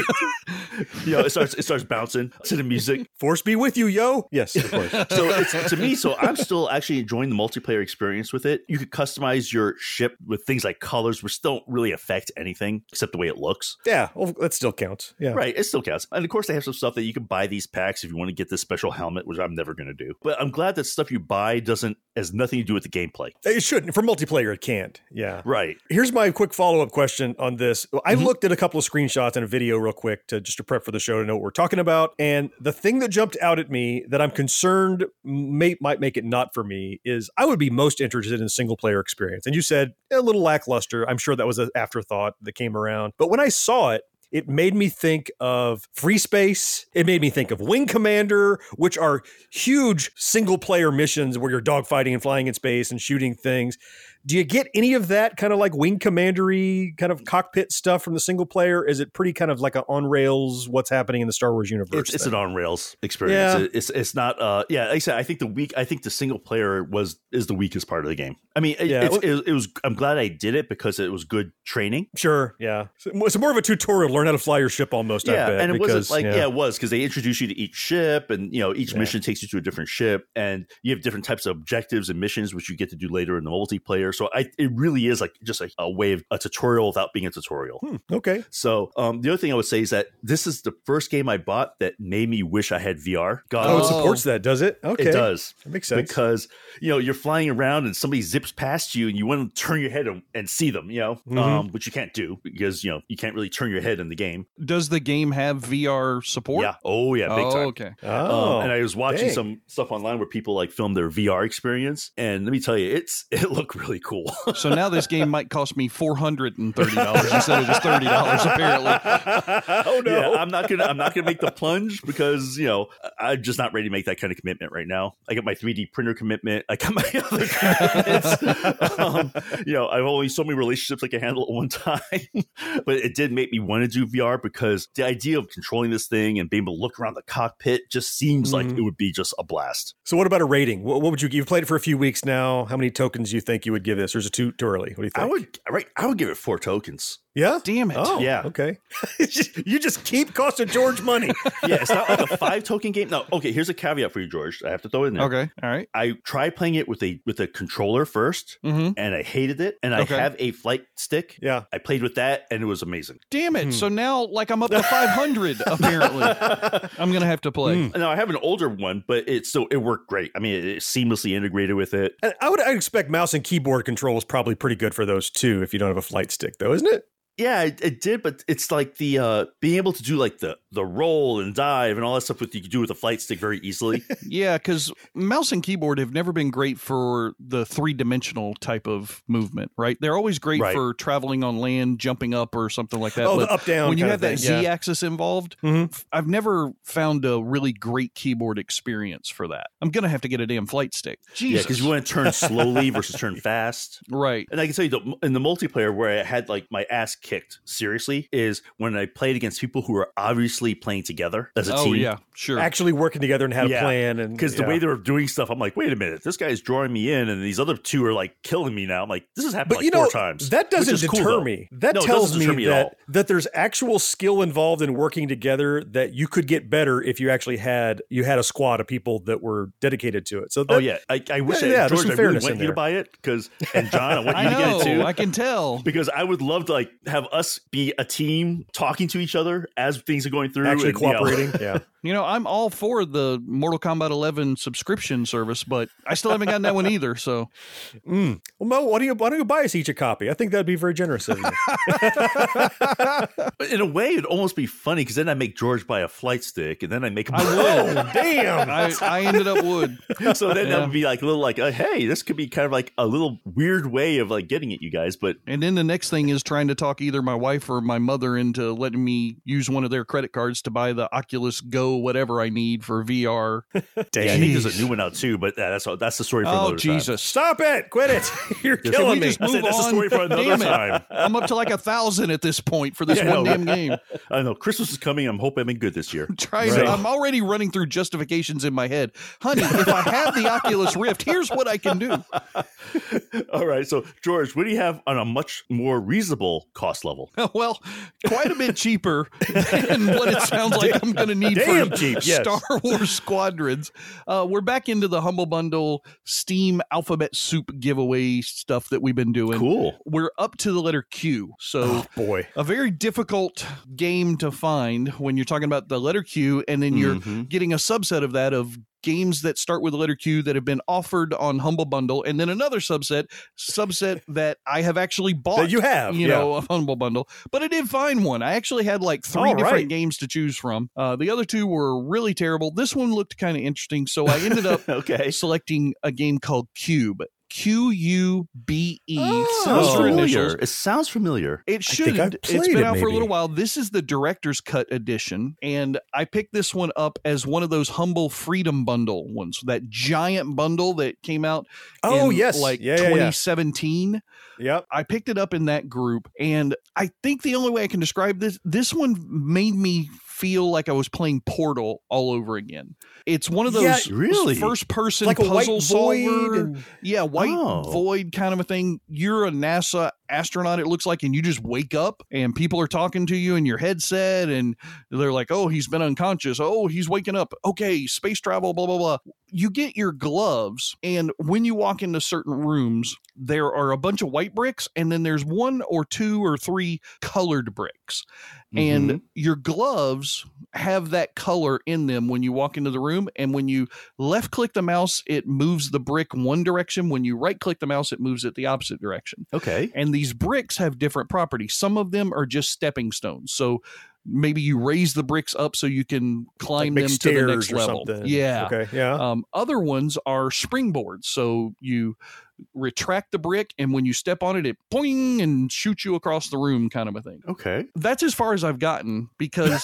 You know, it starts it starts bouncing to the music. Force be with you, yo. Yes, of course. So it's to me, so I'm still actually enjoying the multiplayer experience with it. You could customize your ship with things like colors, which don't really affect anything except the way it looks. Yeah, well, that still counts. Yeah. Right, it still counts. And of course, they have some stuff that you can buy these packs if you want to get this special helmet, which I'm never going to do. But I'm glad that stuff you buy doesn't has nothing to do with the gameplay. It shouldn't. For multiplayer, it can't. Yeah. Right. Here's my quick follow-up question on this. I Mm-hmm. looked at a couple of screenshots and a video real quick to just to prep for the show to know what we're talking about. And the thing that jumped out at me that I'm concerned may, might make it not for me is I would be most interested in a single-player experience. And you said a little lackluster. I'm sure that was an afterthought that came around. But when I saw it, it made me think of Free Space. It made me think of Wing Commander, which are huge single-player missions where you're dogfighting and flying in space and shooting things. Do you get any of that kind of like Wing Commander-y kind of cockpit stuff from the single player? Is it pretty kind of like a on rails, what's happening in the Star Wars universe? It's, it's thing? an on rails experience. Yeah. It- It's it's not. Uh, yeah, like I said, I think the weak. I think the single player was is the weakest part of the game. I mean, it, Yeah. it's, it, it was. I'm glad I did it because it was good training. Sure, yeah. So it's more of a tutorial, learn how to fly your ship almost, I Yeah, bet. and it because, wasn't like yeah. it was because they introduce you to each ship, and you know each Yeah. mission takes you to a different ship, and you have different types of objectives and missions which you get to do later in the multiplayer. So I, it really is like just a, a way of a tutorial without being a tutorial. Hmm, okay. So um, the other thing I would say is that this is the first game I bought that made me wish I had V R. God, Oh, it supports that, does it? Okay. It does. That makes sense. Because, you know, you're flying around and somebody zips past you and you want to turn your head and, and see them, you know, Mhm. um, which you can't do because, you know, you can't really turn your head in in the game. Does the game have V R support? Yeah. Oh, yeah. Big oh, time. okay. Oh, um, and I was watching dang. some stuff online where people like film their V R experience. And let me tell you, it's it looked really cool. So now this game might cost me four hundred thirty dollars instead of just thirty dollars, apparently. Oh, no. Yeah, I'm not going to I'm not going to make the plunge because, you know, I'm just not ready to make that kind of commitment right now. I got my three D printer commitment. I got my other commitments. um, you know, I've only so many relationships I can handle at one time. But it did make me want to do V R because the idea of controlling this thing and being able to look around the cockpit just seems Mm-hmm. like it would be just a blast. So what about a rating? What, what would you? You've played it for a few weeks now. How many tokens do you think you would give this, or is it too too early? What do you think? I would right. I would give it four tokens. Yeah. Damn it. Oh, Yeah. Okay. You just keep costing George money. Yeah, it's not like a five token game. No. Okay. Here's a caveat for you, George. I have to throw it in there. Okay. All right. I tried playing it with a with a controller first, Mm-hmm. and I hated it. And I Okay. have a flight stick. Yeah. I played with that, and it was amazing. Damn it. Hmm. So now, like, I'm up to five hundred, apparently. I'm going to have to play. Hmm. Now I have an older one, but it still it worked great. I mean, it, it seamlessly integrated with it. And I would I'd expect mouse and keyboard control is probably pretty good for those too, if you don't have a flight stick, though, isn't it? Yeah, it, it did, but it's like the uh, being able to do like the the roll and dive and all that stuff with you could do with a flight stick very easily. Yeah, because mouse and keyboard have never been great for the three-dimensional type of movement, right? They're always great Right. for traveling on land, jumping up or something like that. Oh, the but up-down when you kind have of that thing, yeah. Z-axis involved, Mhm. f- I've never found a really great keyboard experience for that. I'm going to have to get a damn flight stick. Yeah, Jesus. because you want to turn slowly versus turn fast. Right. And I can tell you, the, in the multiplayer where I had like my ass kicked seriously is when I played against people who are obviously playing together as a Oh, team. yeah, sure. Actually working together and had Yeah. a plan, and Because the yeah. way they were doing stuff, I'm like, wait a minute, this guy's drawing me in, and these other two are like killing me now. I'm like, this has happened But like you know, four times. that doesn't which is cool, deter though. me. That No, it tells doesn't deter me, me at that all. that there's actual skill involved in working together that you could get better if you actually had you had a squad of people that were dedicated to it. So that, Oh yeah, I, I wish Yeah, I, yeah, there's George, some I really fairness want in you to there. buy it because, and John, I want I you to get know. it too. I can tell. Because I would love to like have us be a team talking to each other as things are going through, actually and, you know, cooperating. Yeah. You know, I'm all for the Mortal Kombat eleven subscription service, but I still haven't gotten that one either. So, Mm. Well, Mo, why don't you why don't you buy us each a copy? I think that'd be very generous of you. But in a way, it'd almost be funny because then I make George buy a flight stick, and then I make him. I will. Oh, damn. I, I ended up would. So then Yeah. that would be like a little like, uh, hey, this could be kind of like a little weird way of like getting at you guys. But And then the next thing is trying to talk either my wife or my mother into letting me use one of their credit cards to buy the Oculus Go whatever I need for V R. yeah, I think there's a new one out too. But uh, that's that's the story for Oh, another time. Jesus. Stop it! Quit it! You're Can killing we me. just I said move that's a on? story for another Damn it. time. I'm up to like a thousand at this point for this Yeah, I one know. damn game. I know Christmas is coming. I'm hoping I'm good this year. Trying Right. to, I'm already running through justifications in my head. Honey, if I have the Oculus Rift, here's what I can do. All right, so George, what do you have on a much more reasonable cost level? Well, quite a bit cheaper than what it sounds like I'm going to need Damn for cheap, yes. Star Wars Squadrons. Uh, we're back into the Humble Bundle Steam Alphabet Soup giveaway stuff that we've been doing. Cool. We're up to the letter Q. So Oh boy. a very difficult game to find when you're talking about the letter Q, and then you're Mhm. getting a subset of that of games that start with the letter Q that have been offered on Humble Bundle, and then another subset subset that I have actually bought. That you have, you yeah. know, a Humble Bundle. But I did find one. I actually had like three All different right. games to choose from. Uh, the other two were really terrible. This one looked kind of interesting, so I ended up Okay. selecting a game called Cube. Q U B E. Oh. Sounds Those are familiar. initials. It sounds familiar. It I should. think I've It's played been it, out for a maybe. little while. This is the director's cut edition, and I picked this one up as one of those Humble Freedom Bundle ones. That giant bundle that came out. Oh, in yes. like Yeah, yeah, yeah. twenty seventeen. Yep. I picked it up in that group, and I think the only way I can describe this, this one made me feel like I was playing Portal all over again. It's one of those Yeah, really? first-person Like a white puzzle void solver. and- Yeah, white Oh. void kind of a thing. You're a NASA astronaut, it looks like, and you just wake up and people are talking to you in your headset, and they're like, oh, he's been unconscious. Oh, he's waking up. Okay, space travel, blah, blah, blah. You get your gloves, and when you walk into certain rooms, there are a bunch of white bricks, and then there's one or two or three colored bricks. And Mhm. your gloves have that color in them when you walk into the room. And when you left click the mouse, it moves the brick one direction. When you right click the mouse, it moves it the opposite direction. Okay. And these bricks have different properties. Some of them are just stepping stones. So maybe you raise the bricks up so you can climb like them to the next level. Something. Yeah. Okay. Yeah. Um, other ones are springboards. So you retract the brick, and when you step on it, it boing and shoots you across the room, kind of a thing. Okay. That's as far as I've gotten because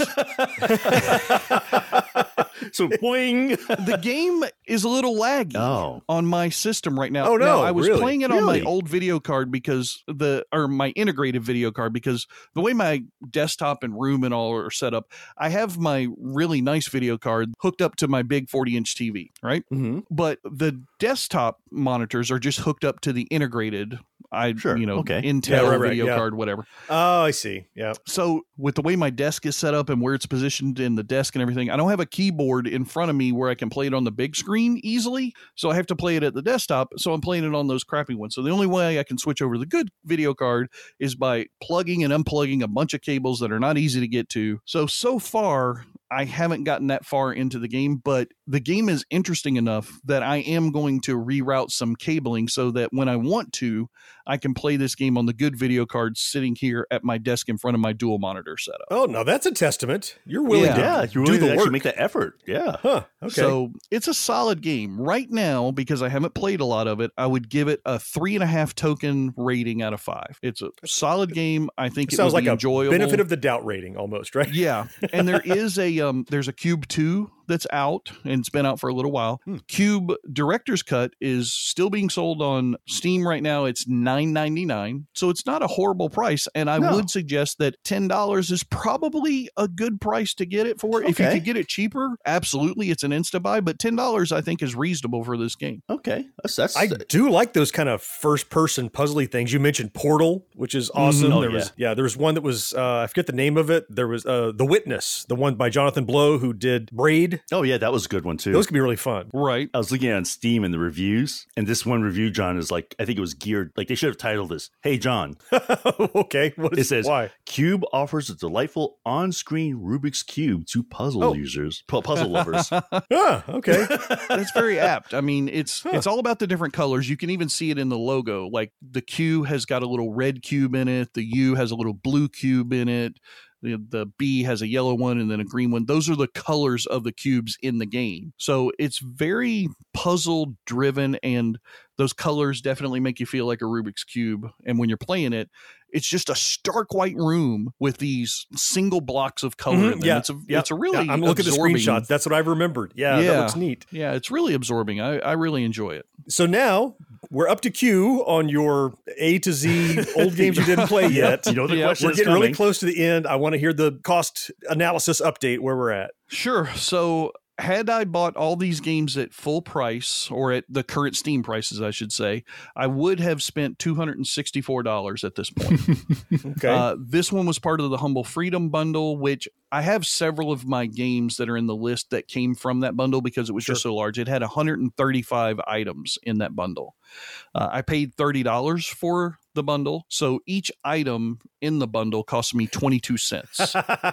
so boing. The game is a little laggy oh. on my system right now. Oh no, now, I was really? playing it really? on my old video card because the or my integrated video card because the way my desktop and room and all are set up, I have my really nice video card hooked up to my big forty inch T V, right? Mm-hmm. But the desktop monitors are just hooked up to the integrated, I sure. you know, okay. Intel yeah, right, right, video yeah. card, whatever. Oh, I see. Yeah. So with the way my desk is set up and where it's positioned in the desk and everything, I don't have a keyboard in front of me where I can play it on the big screen easily. So I have to play it at the desktop. So I'm playing it on those crappy ones. So the only way I can switch over to the good video card is by plugging and unplugging a bunch of cables that are not easy to get to. So, so far, I haven't gotten that far into the game, but the game is interesting enough that I am going to reroute some cabling so that when I want to, I can play this game on the good video card sitting here at my desk in front of my dual monitor setup. Oh, no, that's a testament. You're willing Yeah. to Yeah, you're willing do to the actually work. make that effort. Yeah. Huh. Okay. So it's a solid game. Right now, because I haven't played a lot of it, I would give it a three and a half token rating out of five. It's a solid game. I think it sounds would like be a enjoyable. benefit of the doubt rating almost, right? Yeah. And there is a um there's a Cube two that's out and it's been out for a little while. Hmm. Cube Director's Cut is still being sold on Steam right now. It's nine ninety-nine. So it's not a horrible price. And I No. would suggest that ten dollars is probably a good price to get it for. If you Okay. could get it cheaper, absolutely it's an insta buy, but ten dollars I think is reasonable for this game. Okay. That's, that's I do like those kind of first person puzzly things. You mentioned Portal, which is awesome. Oh, there yeah. was yeah, there was one that was uh, I forget the name of it. There was uh, The Witness, the one by Jonathan Blow who did Braid. Oh, yeah, that was a good one, too. Those could be really fun. Right. I was looking on Steam and the reviews, and this one review, John, is like, I think it was geared, like they should have titled this, Hey, John. Okay. What is, It says, why? Cube offers a delightful on-screen Rubik's Cube to puzzle Oh. users, pu- puzzle lovers. Ah, okay. That's very apt. I mean, it's it's all about the different colors. You can even see it in the logo. Like the Q has got a little red cube in it. The U has a little blue cube in it. The, the B has a yellow one and then a green one. Those are the colors of the cubes in the game. So it's very puzzle driven, and those colors definitely make you feel like a Rubik's Cube. And when you're playing it, it's just a stark white room with these single blocks of color. Mhm, in them. yeah, It's a, yeah, it's a really yeah, I'm looking absorbing- at the screenshots. That's what I've remembered. Yeah, that looks neat. Yeah, it's really absorbing. I, I really enjoy it. So now we're up to Q on your A to Z old games you didn't play yet. You know the Yeah, question We're is getting coming. really close to the end. I want to hear the cost analysis update where we're at. Sure. So had I bought all these games at full price, or at the current Steam prices, I should say, I would have spent two hundred sixty-four dollars at this point. Okay. Uh, this one was part of the Humble Freedom bundle, which I have several of my games that are in the list that came from that bundle because it was just so large. It had one hundred thirty-five items in that bundle. Uh, I paid thirty dollars for the bundle. So each item in the bundle cost me twenty-two cents.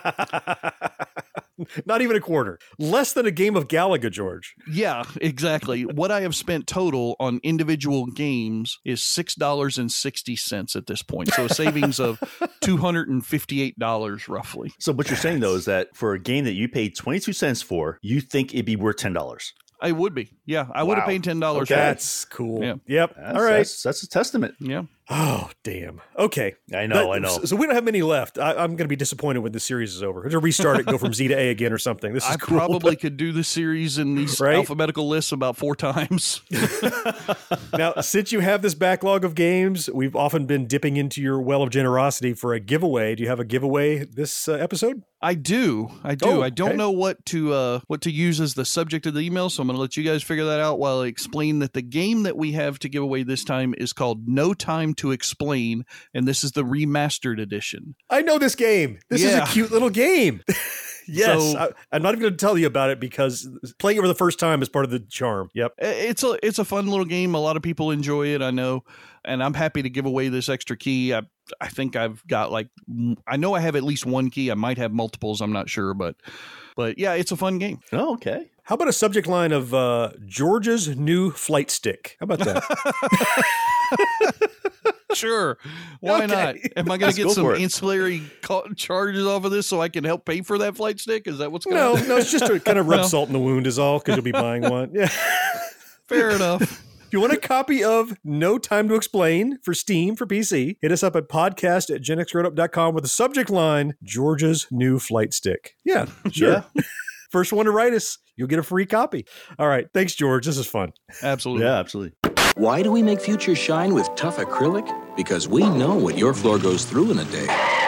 Not even a quarter. Less than a game of Galaga, George. Yeah, exactly. What I have spent total on individual games is six dollars and sixty cents at this point. So a savings of two hundred fifty-eight dollars roughly. So what you're saying, though, is that for a game that you paid twenty-two cents for, you think it'd be worth ten dollars. I would be. Yeah, I would have Wow. paid ten dollars Okay. for it. That's cool. Yeah. Yep. That's, All right. That's, that's a testament. Yeah. Oh, damn. Okay. I know, That- I know. So, so we don't have many left. I, I'm going to be disappointed when the series is over. We're going to restart it, go from Z to A again or something. This is I cool. probably could do the series in these Right? alphabetical lists about four times. Now, since you have this backlog of games, we've often been dipping into your well of generosity for a giveaway. Do you have a giveaway this uh, episode? I do. I do. Oh, I don't okay. know what to uh, what to use as the subject of the email, so I'm going to let you guys figure that out while I explain that the game that we have to give away this time is called No Time to Explain, and this is the remastered edition. I know this game. This Yeah. is a cute little game. Yes. So- I, I'm not even going to tell you about it because playing it for the first time is part of the charm. Yep. It's a it's a fun little game. A lot of people enjoy it, I know, and I'm happy to give away this extra key. I I think I've got like I know I have at least one key. I might have multiples. I'm not sure, but but yeah, it's a fun game. Oh, okay. How about a subject line of uh, George's new flight stick? How about that? Sure. Why Okay. not? Am I going Let's to go get some for it. ancillary co- charges off of this so I can help pay for that flight stick? Is that what's going No, on? no, it's just to kind of rub No. salt in the wound is all, because you'll be buying one. Yeah. Fair enough. If you want a copy of No Time to Explain for Steam for P C, hit us up at podcast at gen x grown up dot com with the subject line, George's new flight stick. Yeah, sure. Yeah. First one to write us, you'll get a free copy. All right. Thanks, George. This is fun. Absolutely. Yeah, absolutely. Why do we make Future shine with tough acrylic? Because we know what your floor goes through in a day.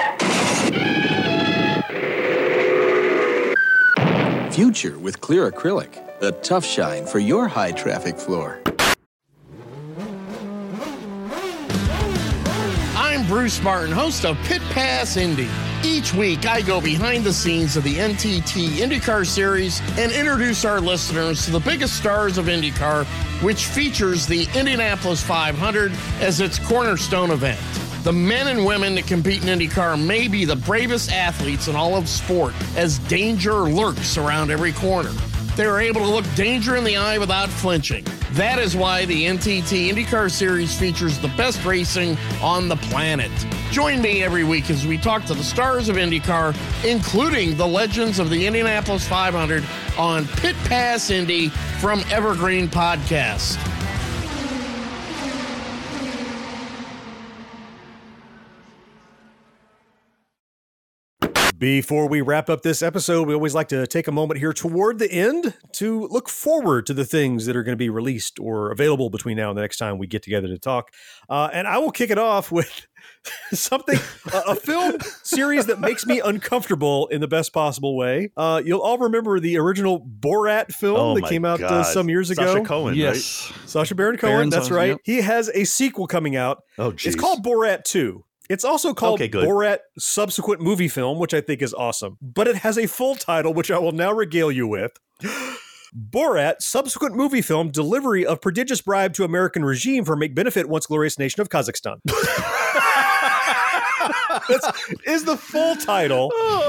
Future with clear acrylic, the tough shine for your high traffic floor. I'm Bruce Martin, host of Pit Pass Indy. Each week, I go behind the scenes of the N T T IndyCar Series and introduce our listeners to the biggest stars of IndyCar, which features the Indianapolis five hundred as its cornerstone event. The men and women that compete in IndyCar may be the bravest athletes in all of sport, as danger lurks around every corner. They are able to look danger in the eye without flinching. That is why the N T T IndyCar Series features the best racing on the planet. Join me every week as we talk to the stars of IndyCar, including the legends of the Indianapolis five hundred on Pit Pass Indy from Evergreen Podcast. Before we wrap up this episode, we always like to take a moment here toward the end to look forward to the things that are going to be released or available between now and the next time we get together to talk. Uh, and I will kick it off with something, a, a film series that makes me uncomfortable in the best possible way. Uh, you'll all remember the original Borat film Oh that my came out uh, God. some years ago. Sacha Cohen, Yes. Sacha Baron Cohen, Baron that's Cohen, right. yep. He has a sequel coming out. Oh, It's geez. called Borat two. It's also called Okay, good. Borat Subsequent Movie Film, which I think is awesome. But it has a full title, which I will now regale you with. Borat Subsequent Movie Film, Delivery of Prodigious Bribe to American Regime for Make Benefit Once Glorious Nation of Kazakhstan. That's is the full title.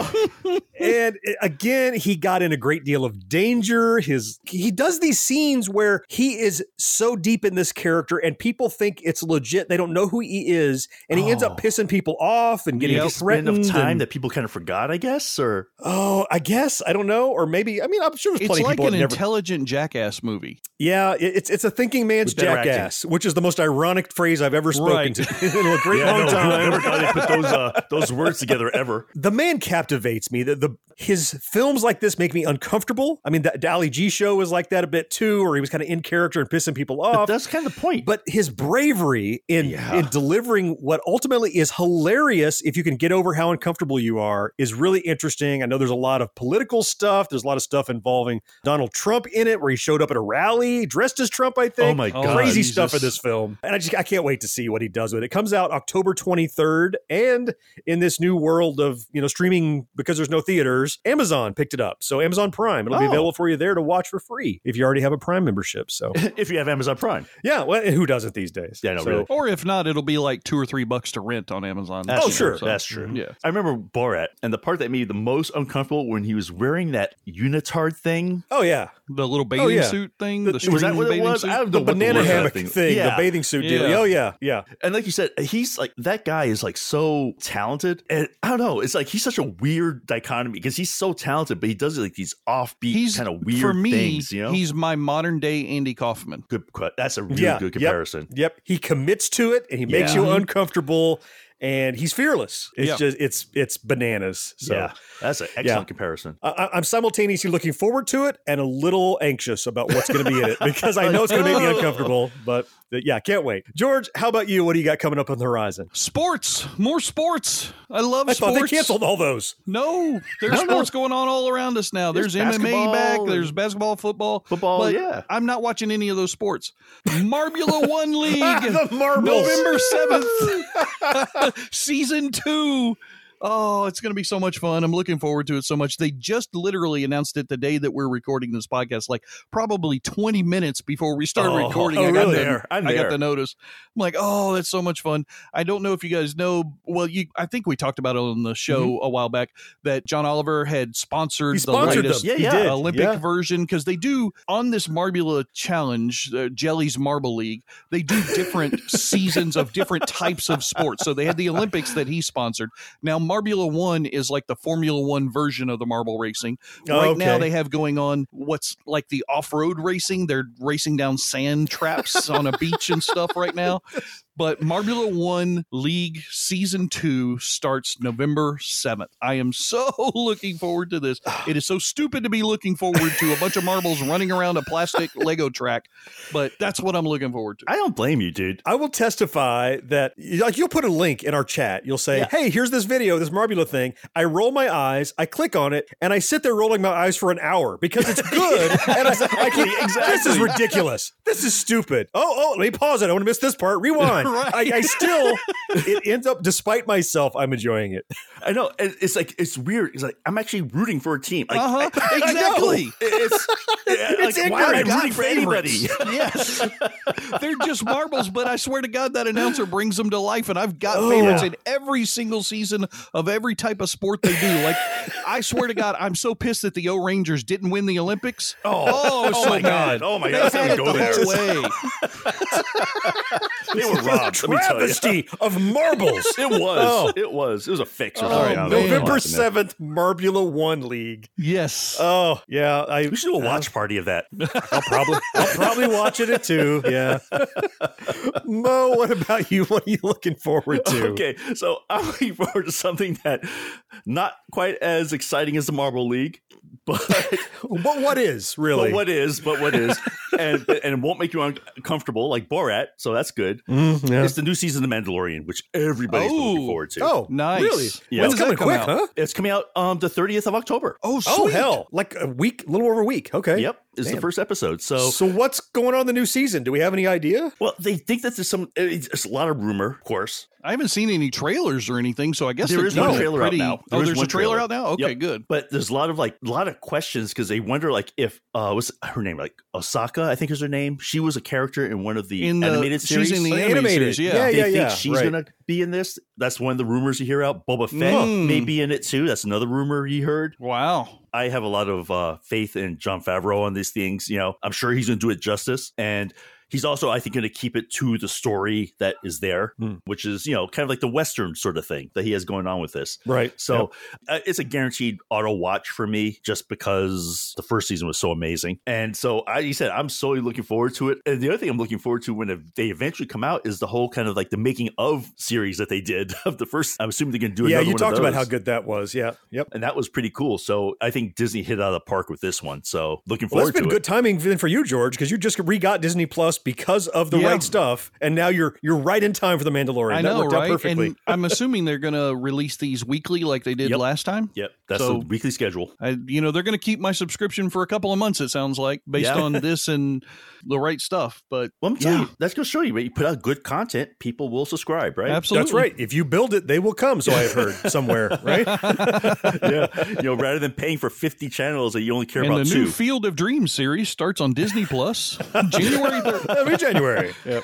And uh, again, he got in a great deal of danger. His he does these scenes where he is so deep in this character and people think it's legit. They don't know who he is, and he ends up pissing people off and getting Yep. threatened. Enough time and- that people kind of forgot, I guess, or oh, I guess I don't know, or maybe I mean I'm sure there's It's plenty like of people an that never. intelligent jackass movie. Yeah, it- it's it's a thinking man's With better jackass, which is the most ironic phrase I've ever spoken Right. to in a great yeah, long no, time. never thought they put those uh, those words together ever. The man captivates me. The, the his films like this make me uncomfortable. I mean, the Dally G show was like that a bit too, where he was kind of in character and pissing people But off. that's kind of the point. But his bravery in Yeah. in delivering what ultimately is hilarious, if you can get over how uncomfortable you are, is really interesting. I know there's a lot of political stuff. There's a lot of stuff involving Donald Trump in it, where he showed up at a rally dressed as Trump. I think. Oh my God. crazy Jesus. stuff in this film, and I just I can't wait to see what he does with it. It comes out October twenty-third, and in this new world of you know streaming because there's no theaters, Amazon picked it up. So Amazon Prime, it'll be Oh. available for you there to watch for free if you already have a Prime membership. So if you have Amazon Prime, yeah, well, who doesn't these days? Yeah, no, So- really. Or if not, it'll be like two or three bucks to rent on Amazon. That's Oh, true. sure. So, That's true. Yeah. I remember Borat, and the part that made me the most uncomfortable when he was wearing that unitard thing. Oh yeah, The little bathing Oh, yeah. suit thing. The- The, was Was that string what it bathing was? suit? I don't the know what banana word that hammock thing- thing, Yeah. the bathing suit deal. Yeah. Oh yeah, yeah. And like you said, he's like that guy is like so talented, and I don't know. It's like he's such a weird dichotomy because he's so talented, but he does like these offbeat He's kind of weird for me. things. You know, He's my modern day Andy Kaufman. good. That's a really yeah, good yep, comparison. Yep, he commits to it and he makes Yeah. you uncomfortable, and he's fearless. It's Yeah. just it's it's bananas. So yeah, that's an excellent Yeah. comparison. I, I- I'm simultaneously looking forward to it and a little anxious about what's going to be in it because I know it's going to make me uncomfortable. But uh, yeah, can't wait. George, how about you? What do you got coming up on the horizon? Sports, more sports. I love I sports. thought they canceled all those. No, there's No, no. sports going on all around us now. There's, There's M M A basketball back. and- There's basketball, football, Football, but yeah. I'm not watching any of those sports. Marbula One League, The marbles. November seventh, season two. Oh, it's going to be so much fun. I'm looking forward to it so much. They just literally announced it the day that we're recording this podcast, like probably twenty minutes before we started Oh, recording. oh, I, got really? the, There. I'm I got there. the notice. I'm like, oh, that's so much fun. I don't know if you guys know. Well, you, I think we talked about it on the show Mm-hmm. a while back that John Oliver had sponsored, He sponsored the latest them. Yeah, He yeah. did. Olympic Yeah. version, because they do on this Marbula Challenge, uh, Jelly's Marble League, they do different seasons of different types of sports. So they had the Olympics that he sponsored. Now Marbula One is like the Formula One version of the marble racing. Oh, Right okay. now they have going on what's like the off-road racing. They're racing down sand traps on a beach and stuff right now. But Marbula One League Season two starts November seventh. I am so looking forward to this. It is so stupid to be looking forward to a bunch of marbles running around a plastic Lego track, but that's what I'm looking forward to. I don't blame you, dude. I will testify that, like, you'll put a link in our chat. You'll say, Yeah. hey, here's this video, this Marbula thing. I roll my eyes, I click on it, and I sit there rolling my eyes for an hour because it's good. and I, I keep, Exactly. This is ridiculous. This is stupid. Oh, oh, let me pause it. I want to miss this part. Rewind. Right. I, I still, it ends up, despite myself, I'm enjoying it. I know. and It's like, it's weird. It's like, I'm actually rooting for a team. Like, Uh-huh. I- I know. Exactly. It's, It's like, why am I ignorant. rooting for anybody? Yes. They're just marbles, but I swear to God, that announcer brings them to life. And I've got Oh. favorites Yeah. in every single season of every type of sport they do. Like, I swear to God, I'm so pissed that the O Rangers didn't win the Olympics. Oh, Oh, oh so my bad. God. Oh my They God. Let's had not it even go the there. whole way. They were robbed. Let me tell you. Travesty of marbles. It was. Oh. It was. It was a fix. or Oh, something. man. November seventh, Marbula One League. Yes. Oh, yeah. I, We should do a watch party of that. I'll probably I'll probably watch it too. Yeah. Mo, what about you? What are you looking forward to? Okay, so I'm looking forward to something that not quite as exciting as the Marble League, but But what is really? but what is, but what is, and and it won't make you uncomfortable like Borat, so that's good. Mm, yeah. It's the new season of The Mandalorian, which everybody's looking Oh. forward to. Oh, Nice. Really? Yeah. When's When does coming that come quick, out? huh? It's coming out um the thirtieth of October. Oh, Oh sweet. hell, like a week, a little over a week. Okay. Yep, is the Damn. first episode. So, So what's going on in the new season? Do we have any idea? well, they think that there's some. It's it's a lot of rumor, of course. I haven't seen any trailers or anything, so I guess There they're is one keeping it trailer out pretty- now. There Oh, is there's one a trailer, trailer. out now. Okay, Yep. good. But there's a lot of like a lot of questions because they wonder like if uh what's her name, like Osaka, I think is her name. She was a character in one of the In the animated series. she's in the Oh, animated, animated. series, yeah. Yeah, they yeah, think yeah. she's right. gonna be in this. That's one of the rumors you hear out. Boba Fett Mm. may be in it too. That's another rumor you heard. Wow. I have a lot of uh, faith in Jon Favreau on these things. You know, I'm sure he's going to do it justice. And he's also, I think, going to keep it to the story that is there, Hmm. which is, you know, kind of like the Western sort of thing that he has going on with this. Right. So uh, it's a guaranteed auto watch for me just because the first season was so amazing. And so I, you said, I'm solely looking forward to it. And the other thing I'm looking forward to when they eventually come out is the whole kind of like the making of series that they did of the first. I'm assuming they're going to do yeah, another you one talked of about those. how good that was. Yeah. Yep. And that was pretty cool. So I think Disney hit out of the park with this one. So looking Well, forward that's been to good it. timing then for you, George, because you just re-got Disney Plus because of the Yeah. right stuff, and now you're you're right in time for the Mandalorian. I that know, worked right? out perfectly. And I'm assuming they're going to release these weekly like they did Yep. last time. Yep. That's So- the weekly schedule. I, you know, they're going to keep my subscription for a couple of months, it sounds like, based Yeah. on this and the right stuff. But Well, I'm telling yeah, you, that's going to show you, right? You put out good content, people will subscribe, right? absolutely. That's right. If you build it, they will come. So I've heard somewhere, right? Yeah. You know, rather than paying for fifty channels that you only care And about the two. new Field of Dreams series starts on Disney Plus January third. Every January. Yep.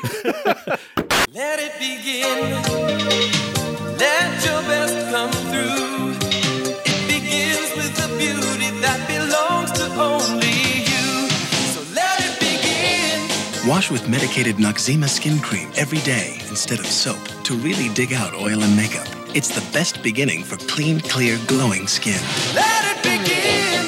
Let it begin. Let your best come through. It begins with the beauty that belongs to only you. So let it begin. Wash with medicated Noxzema skin cream every day instead of soap to really dig out oil and makeup. It's the best beginning for clean, clear, glowing skin. Let it begin.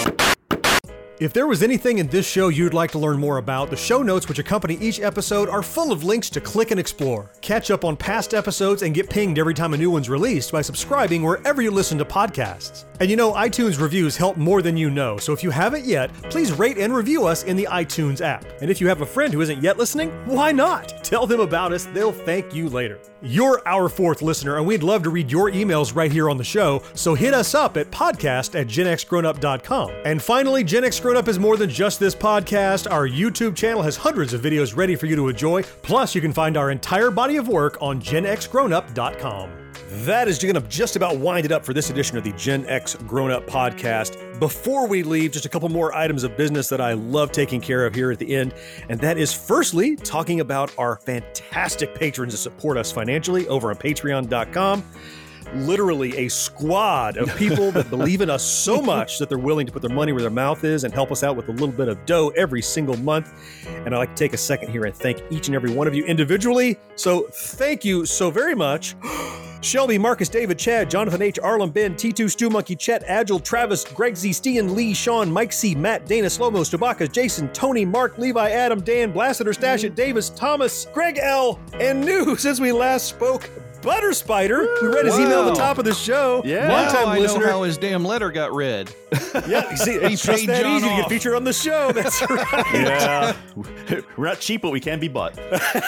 If there was anything in this show you'd like to learn more about, the show notes which accompany each episode are full of links to click and explore. Catch up on past episodes and get pinged every time a new one's released by subscribing wherever you listen to podcasts. And you know, iTunes reviews help more than you know, so if you haven't yet, please rate and review us in the iTunes app. And if you have a friend who isn't yet listening, why not? Tell them about us, they'll thank you later. You're our fourth listener, and we'd love to read your emails right here on the show, so hit us up at podcast at gen x grown up dot com. And finally, Gen X Grown Up is more than just this podcast. Our YouTube channel has hundreds of videos ready for you to enjoy, plus you can find our entire body of work on gen x grown up dot com. That is going to just about wind it up for this edition of the Gen X Grown Up Podcast. Before we leave, just a couple more items of business that I love taking care of here at the end. And that is firstly, talking about our fantastic patrons that support us financially over on patreon dot com. Literally a squad of people that believe in us so much that they're willing to put their money where their mouth is and help us out with a little bit of dough every single month. And I'd like to take a second here and thank each and every one of you individually. So thank you so very much. Shelby, Marcus, David, Chad, Jonathan H., Arlen, Ben, T two, Stu Monkey, Chet, Agile, Travis, Greg Z, Stian, Lee, Sean, Mike C, Matt, Dana, Slow-Mo, Stubaka, Jason, Tony, Mark, Levi, Adam, Dan, Blasted or Stash It, Davis, Thomas, Greg L., and new since we last spoke, Butter Spider, who read his email at the top of the show. Yeah. Long time I listener. know how his damn letter got read. Yeah, you see, it's just that John easy off. to get featured on the show. That's right. Yeah. We're not cheap, but we can be bought.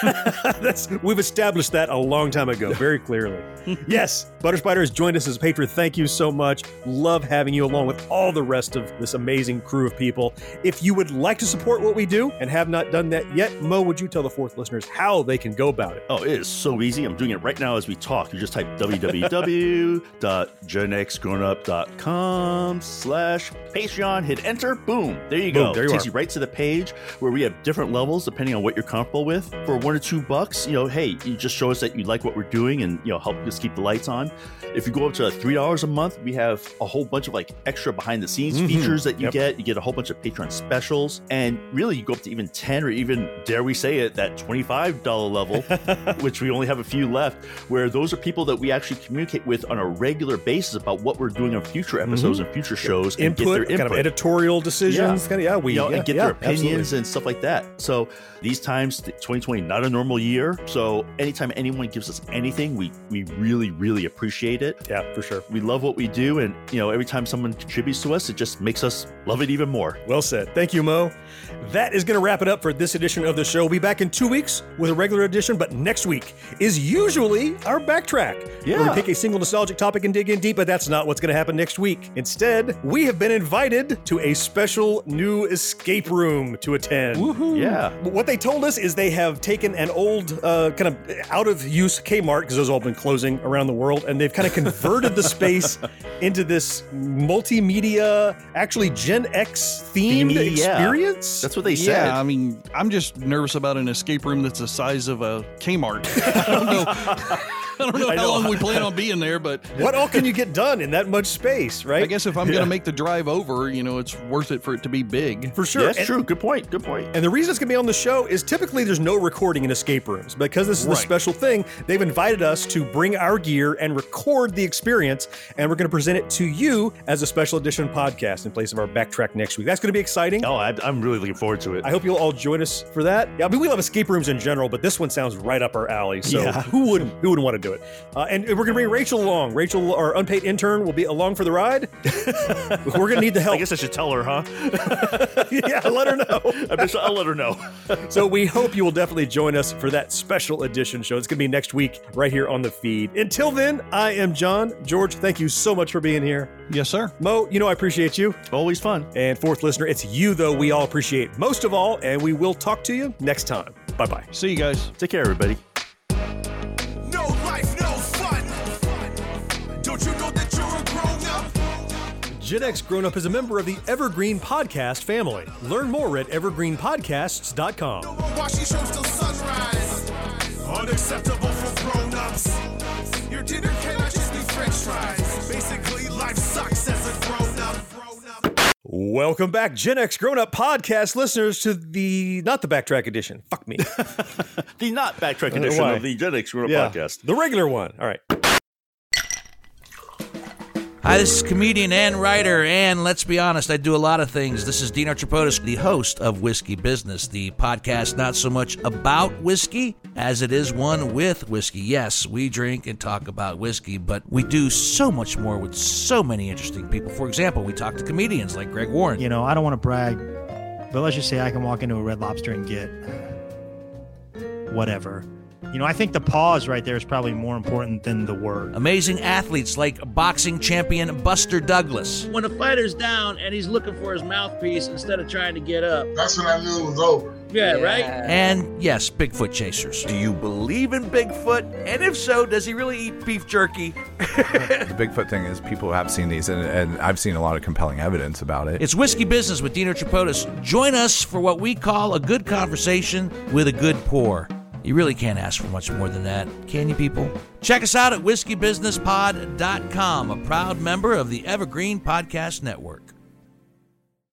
That's, we've established that a long time ago, very clearly. Yes, Butter Spider has joined us as a patron. Thank you so much. Love having you along with all the rest of this amazing crew of people. If you would like to support what we do and have not done that yet, Mo, would you tell the fourth listeners how they can go about it? Oh, it is so easy. I'm doing it right now as we talk. You just type w w w dot gen x grown up dot com slash Patreon, hit enter, boom. There you go. Boom, there you Takes are. you right to the page where we have different levels depending on what you're comfortable with. For one or two bucks, you know, hey, you just show us that you like what we're doing and, you know, help us keep the lights on. If you go up to three dollars a month, we have a whole bunch of like extra behind the scenes Mhm. features that you Yep. get. You get a whole bunch of Patreon specials. And really, you go up to even ten or even, dare we say it, that twenty-five dollars level, which we only have a few left, where those are people that we actually communicate with on a regular basis about what we're doing on future episodes Mhm. and future shows. And Input, get their input. kind of editorial decisions. Yeah. Kind of, yeah, we You know, yeah, and get yeah, their opinions absolutely. and stuff like that. So these times, twenty twenty, not a normal year. So anytime anyone gives us anything, we we really, really appreciate it. Yeah, for sure. We love what we do. And, you know, every time someone contributes to us, it just makes us love it even more. Well said. Thank you, Mo. That is going to wrap it up for this edition of the show. We'll be back in two weeks with a regular edition, but next week is usually our backtrack. Yeah. Where we pick a single nostalgic topic and dig in deep, but that's not what's going to happen next week. Instead, we have been invited to a special new escape room to attend. Yeah. What they told us is they have taken an old, uh, kind of out of use Kmart, because those have all been closing around the world, and they've kind of converted the space into this multimedia, actually Gen X themed Themey, yeah. experience. That's what they said. Yeah, I mean, I'm just nervous about an escape room that's the size of a Kmart. I don't know. I don't know I how know. long we plan on being there, but What all can you get done in that much space, right? I guess if I'm Yeah. going to make the drive over, you know, it's worth it for it to be big. For sure. Yeah, that's And- true. Good point. Good point. And the reason it's going to be on the show is typically there's no recording in escape rooms. Because this is the Right. special thing, they've invited us to bring our gear and record the experience, and we're going to present it to you as a special edition podcast in place of our backtrack next week. That's going to be exciting. Oh, I, I'm really looking forward to it. I hope you'll all join us for that. Yeah, I mean, we love escape rooms in general, but this one sounds right up our alley. So Yeah. who wouldn't? Who wouldn't want to do it? Uh, and we're going to bring Rachel along. Rachel, our unpaid intern, will be along for the ride. We're going to need the help. I guess I should tell her, huh? Yeah, let her know. I bet I'll let her know. So we hope you will definitely join us for that special edition show. It's going to be next week right here on the feed. Until then, I am John. George, thank you so much for being here. Yes, sir. Mo, you know I appreciate you. Always fun. And fourth listener, it's you, though, we all appreciate most of all, and we will talk to you next time. Bye-bye. See you guys. Take care, everybody. No life, no fun. Don't you know that you're a grown up? Gen X Grown Up is a member of the Evergreen Podcast family. Learn more at evergreen podcasts dot com. Watching shows till sunrise. Unacceptable for grown ups. Your dinner cannot just be french fries. Basically, life sucks as a grown up. Welcome back, Gen X Grown Up Podcast listeners, to the, not the backtrack edition. Fuck me. The not backtrack edition Why? of the Gen X Grown Up Yeah, podcast. the regular one. All right. Hi, this is comedian and writer, and let's be honest, I do a lot of things. This is Dean Archipotis, the host of Whiskey Business, the podcast not so much about whiskey as it is one with whiskey. Yes, we drink and talk about whiskey, but we do so much more with so many interesting people. For example, we talk to comedians like Greg Warren. You know, I don't want to brag, but let's just say I can walk into a Red Lobster and get whatever. You know, I think the pause right there is probably more important than the word. Amazing athletes like boxing champion Buster Douglas. When a fighter's down and he's looking for his mouthpiece instead of trying to get up. That's when I knew it was over. Yeah, right? And yes, Bigfoot chasers. Do you believe in Bigfoot? And if so, does he really eat beef jerky? The Bigfoot thing is people have seen these, and, and I've seen a lot of compelling evidence about it. It's Whiskey Business with Dino Tripodis. Join us for what we call a good conversation with a good pour. You really can't ask for much more than that, can you, people? Check us out at whiskey business pod dot com, a proud member of the Evergreen Podcast Network.